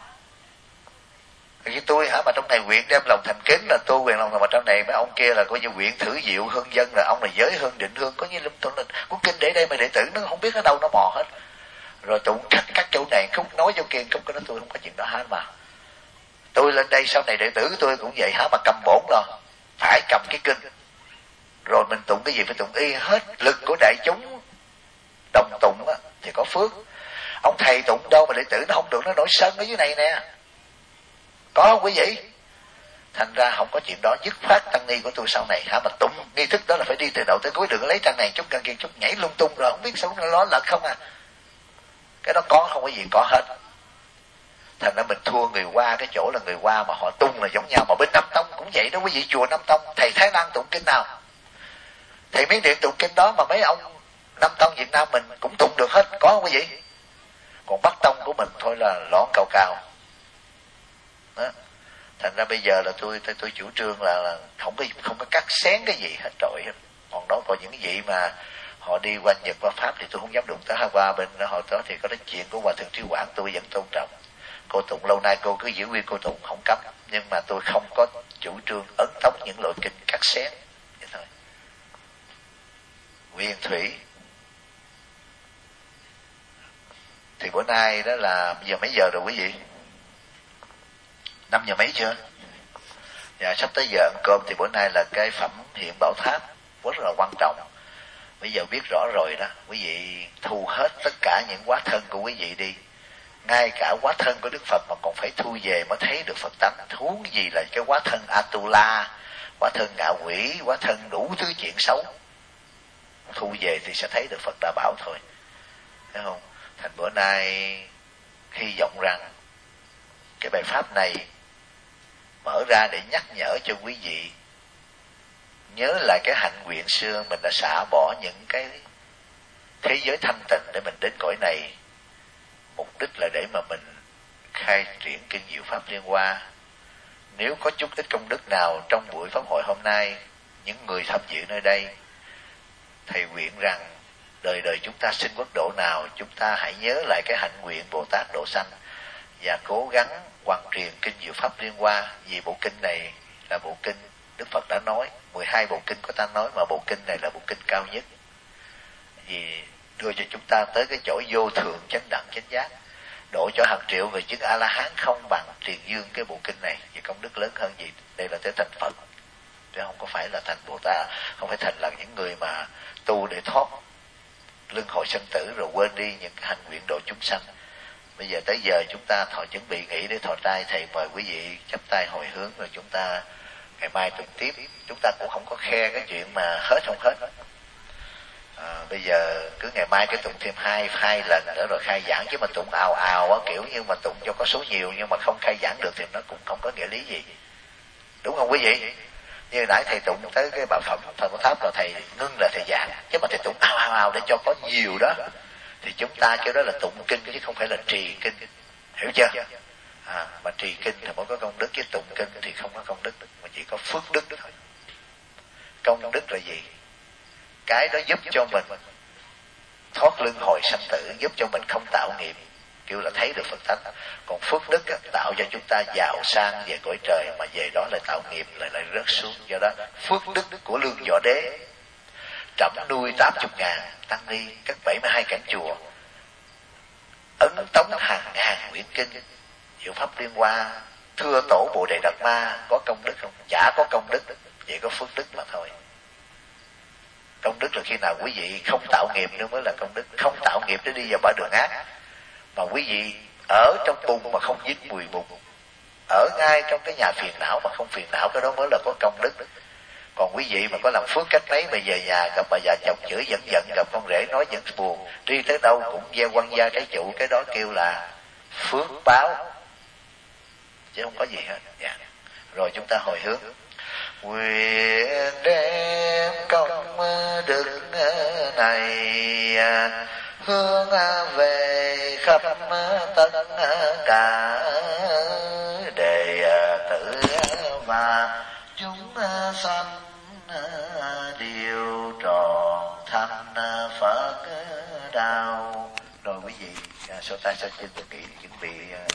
Khi tôi mà trong này nguyện đem lòng thành kính là tôi nguyện lòng, mà trong này mấy ông kia là coi như nguyện thử diệu hương dân, là ông là giới hương định hương, có như lâm tuần lên cuốn kinh để đây mà đệ tử nó không biết ở đâu nó mò hết. Rồi tụng cắt chỗ này khúc nói chỗ kia khúc, cái đó tôi không có chuyện đó hết mà. Tôi lên đây sau này đệ tử của tôi cũng vậy mà cầm bổn rồi phải cầm cái kinh, rồi mình tụng cái gì phải tụng y hết, lực của đại chúng đồng tụng á thì có phước. Ông thầy tụng đâu mà đệ tử nó không được, nó nổi sân ở dưới này nè, có không quý vị? Thành ra không có chuyện đó. Dứt khoát tăng ni của tôi sau này hả, mà tụng nghi thức đó là phải đi từ đầu tới cuối, đừng lấy trang này chút trang kia chút, nhảy lung tung rồi không biết sao nó lật không à. Cái đó có không có gì có hết. Thành ra mình thua người Hoa cái chỗ là người Hoa mà họ tung là giống nhau, mà bên Nam Tông cũng vậy đó quý vị. Chùa Nam Tông thầy Thái Lan tụng kinh nào, thầy Miến Điện tụng kinh đó, mà mấy ông Nam Tông Việt Nam mình cũng tụng được hết, có không quý vị? Còn Bắc Tông của mình thôi là lõn cao cao đó. Thành ra bây giờ là tôi chủ trương là không có cắt xén cái gì hết trọi hết. Còn đó còn những cái gì mà họ đi qua Nhật qua Pháp thì tôi không dám đụng tới. Qua bên họ đó thì có nói chuyện của Hòa Thượng Trí Quảng tôi vẫn tôn trọng. Cô tụng lâu nay cô cứ giữ nguyên cô tụng không cấm, nhưng mà tôi không có chủ trương ấn tống những loại kinh cắt xén vậy thôi. Nguyên thủy thì bữa nay đó là bây giờ mấy giờ rồi quý vị? 5 giờ mấy chưa? Dạ, sắp tới giờ ăn cơm. Thì bữa nay là cái phẩm hiện bảo tháp rất là quan trọng. Bây giờ biết rõ rồi đó, quý vị thu hết tất cả những hóa thân của quý vị đi. Ngay cả hóa thân của Đức Phật mà còn phải thu về mới thấy được Phật tánh. Huống gì là cái hóa thân Atula, hóa thân ngạ quỷ, hóa thân đủ thứ chuyện xấu. Thu về thì sẽ thấy được Phật đã bảo thôi, thấy không? Thành bữa nay hy vọng rằng cái bài pháp này mở ra để nhắc nhở cho quý vị nhớ lại cái hạnh nguyện xưa mình đã xả bỏ những cái thế giới thanh tịnh để mình đến cõi này. Mục đích là để mà mình khai triển kinh diệu pháp Liên Hoa. Nếu có chút ít công đức nào trong buổi pháp hội hôm nay, những người tham dự nơi đây, thầy nguyện rằng đời đời chúng ta sinh quốc độ nào, chúng ta hãy nhớ lại cái hạnh nguyện Bồ Tát độ sanh và cố gắng hoàn truyền kinh diệu pháp Liên Hoa. Vì bộ kinh này là bộ kinh Đức Phật đã nói, 12 bộ kinh của ta nói, mà bộ kinh này là bộ kinh cao nhất, vì đưa cho chúng ta tới cái chỗ vô thượng chánh đẳng chánh giác, độ cho hàng triệu người chứng A La Hán không bằng truyền dương cái bộ kinh này. Vì công đức lớn hơn gì, đây là để thành Phật chứ không có phải là thành Bồ Tát, không phải thành là những người mà tu để thoát luân hồi sanh tử rồi quên đi những cái hành nguyện độ chúng sanh. Bây giờ tới giờ chúng ta chuẩn bị nghỉ để thọ trai. Thầy mời quý vị chắp tay hồi hướng rồi chúng ta ngày mai tụng tiếp. Chúng ta cũng không có khe cái chuyện mà hết không hết. Bây giờ cứ ngày mai cái tụng thêm hai lần nữa rồi khai giảng, chứ mà tụng ào ào á, kiểu như mà tụng cho có số nhiều nhưng mà không khai giảng được thì nó cũng không có nghĩa lý gì, đúng không quý vị? Như nãy thầy tụng tới cái bảo phẩm Phật Tháp rồi thầy ngưng là thầy giảng, chứ mà thầy tụng ào ào để cho có nhiều đó thì chúng ta kêu đó là tụng kinh chứ không phải là trì kinh, hiểu chưa? Mà trì kinh thì mới có công đức, chứ tụng kinh thì không có công đức, mà chỉ có phước đức thôi. Công đức là gì? Cái đó giúp cho mình thoát luân hồi sanh tử, giúp cho mình không tạo nghiệp, kêu là thấy được Phật tánh. Còn phước đức tạo cho chúng ta giàu sang về cõi trời, mà về đó lại tạo nghiệp, lại rớt xuống. Do đó phước đức của Lương Võ Đế trẫm nuôi 80.000 tăng ni, các 72 cảnh chùa, ấn tống hàng ngàn quyển kinh diệu pháp Liên Hoa, thưa tổ Bồ Đề Đạt Ma, có công đức không? Chả có công đức, chỉ có phước đức mà thôi. Công đức là khi nào quý vị không tạo nghiệp nữa mới là công đức. Không tạo nghiệp để đi vào bãi đường ác, mà quý vị ở trong bùn mà không dính mùi bùn, ở ngay trong cái nhà phiền não mà không phiền não, cái đó mới là có công đức. Còn quý vị mà có làm phước cách mấy mà về nhà gặp bà già chồng chửi giận giận, gặp con rể nói giận buồn, đi tới đâu cũng gieo quan gia trái chủ, cái đó kêu là phước báo chứ không có gì hết. Rồi chúng ta hồi hướng. Nguyện đem công đức này hướng về khắp tất cả đệ tử và chúng sanh đều tròn thành Phật đạo. Rồi quý vị số tay sau chân chuẩn bị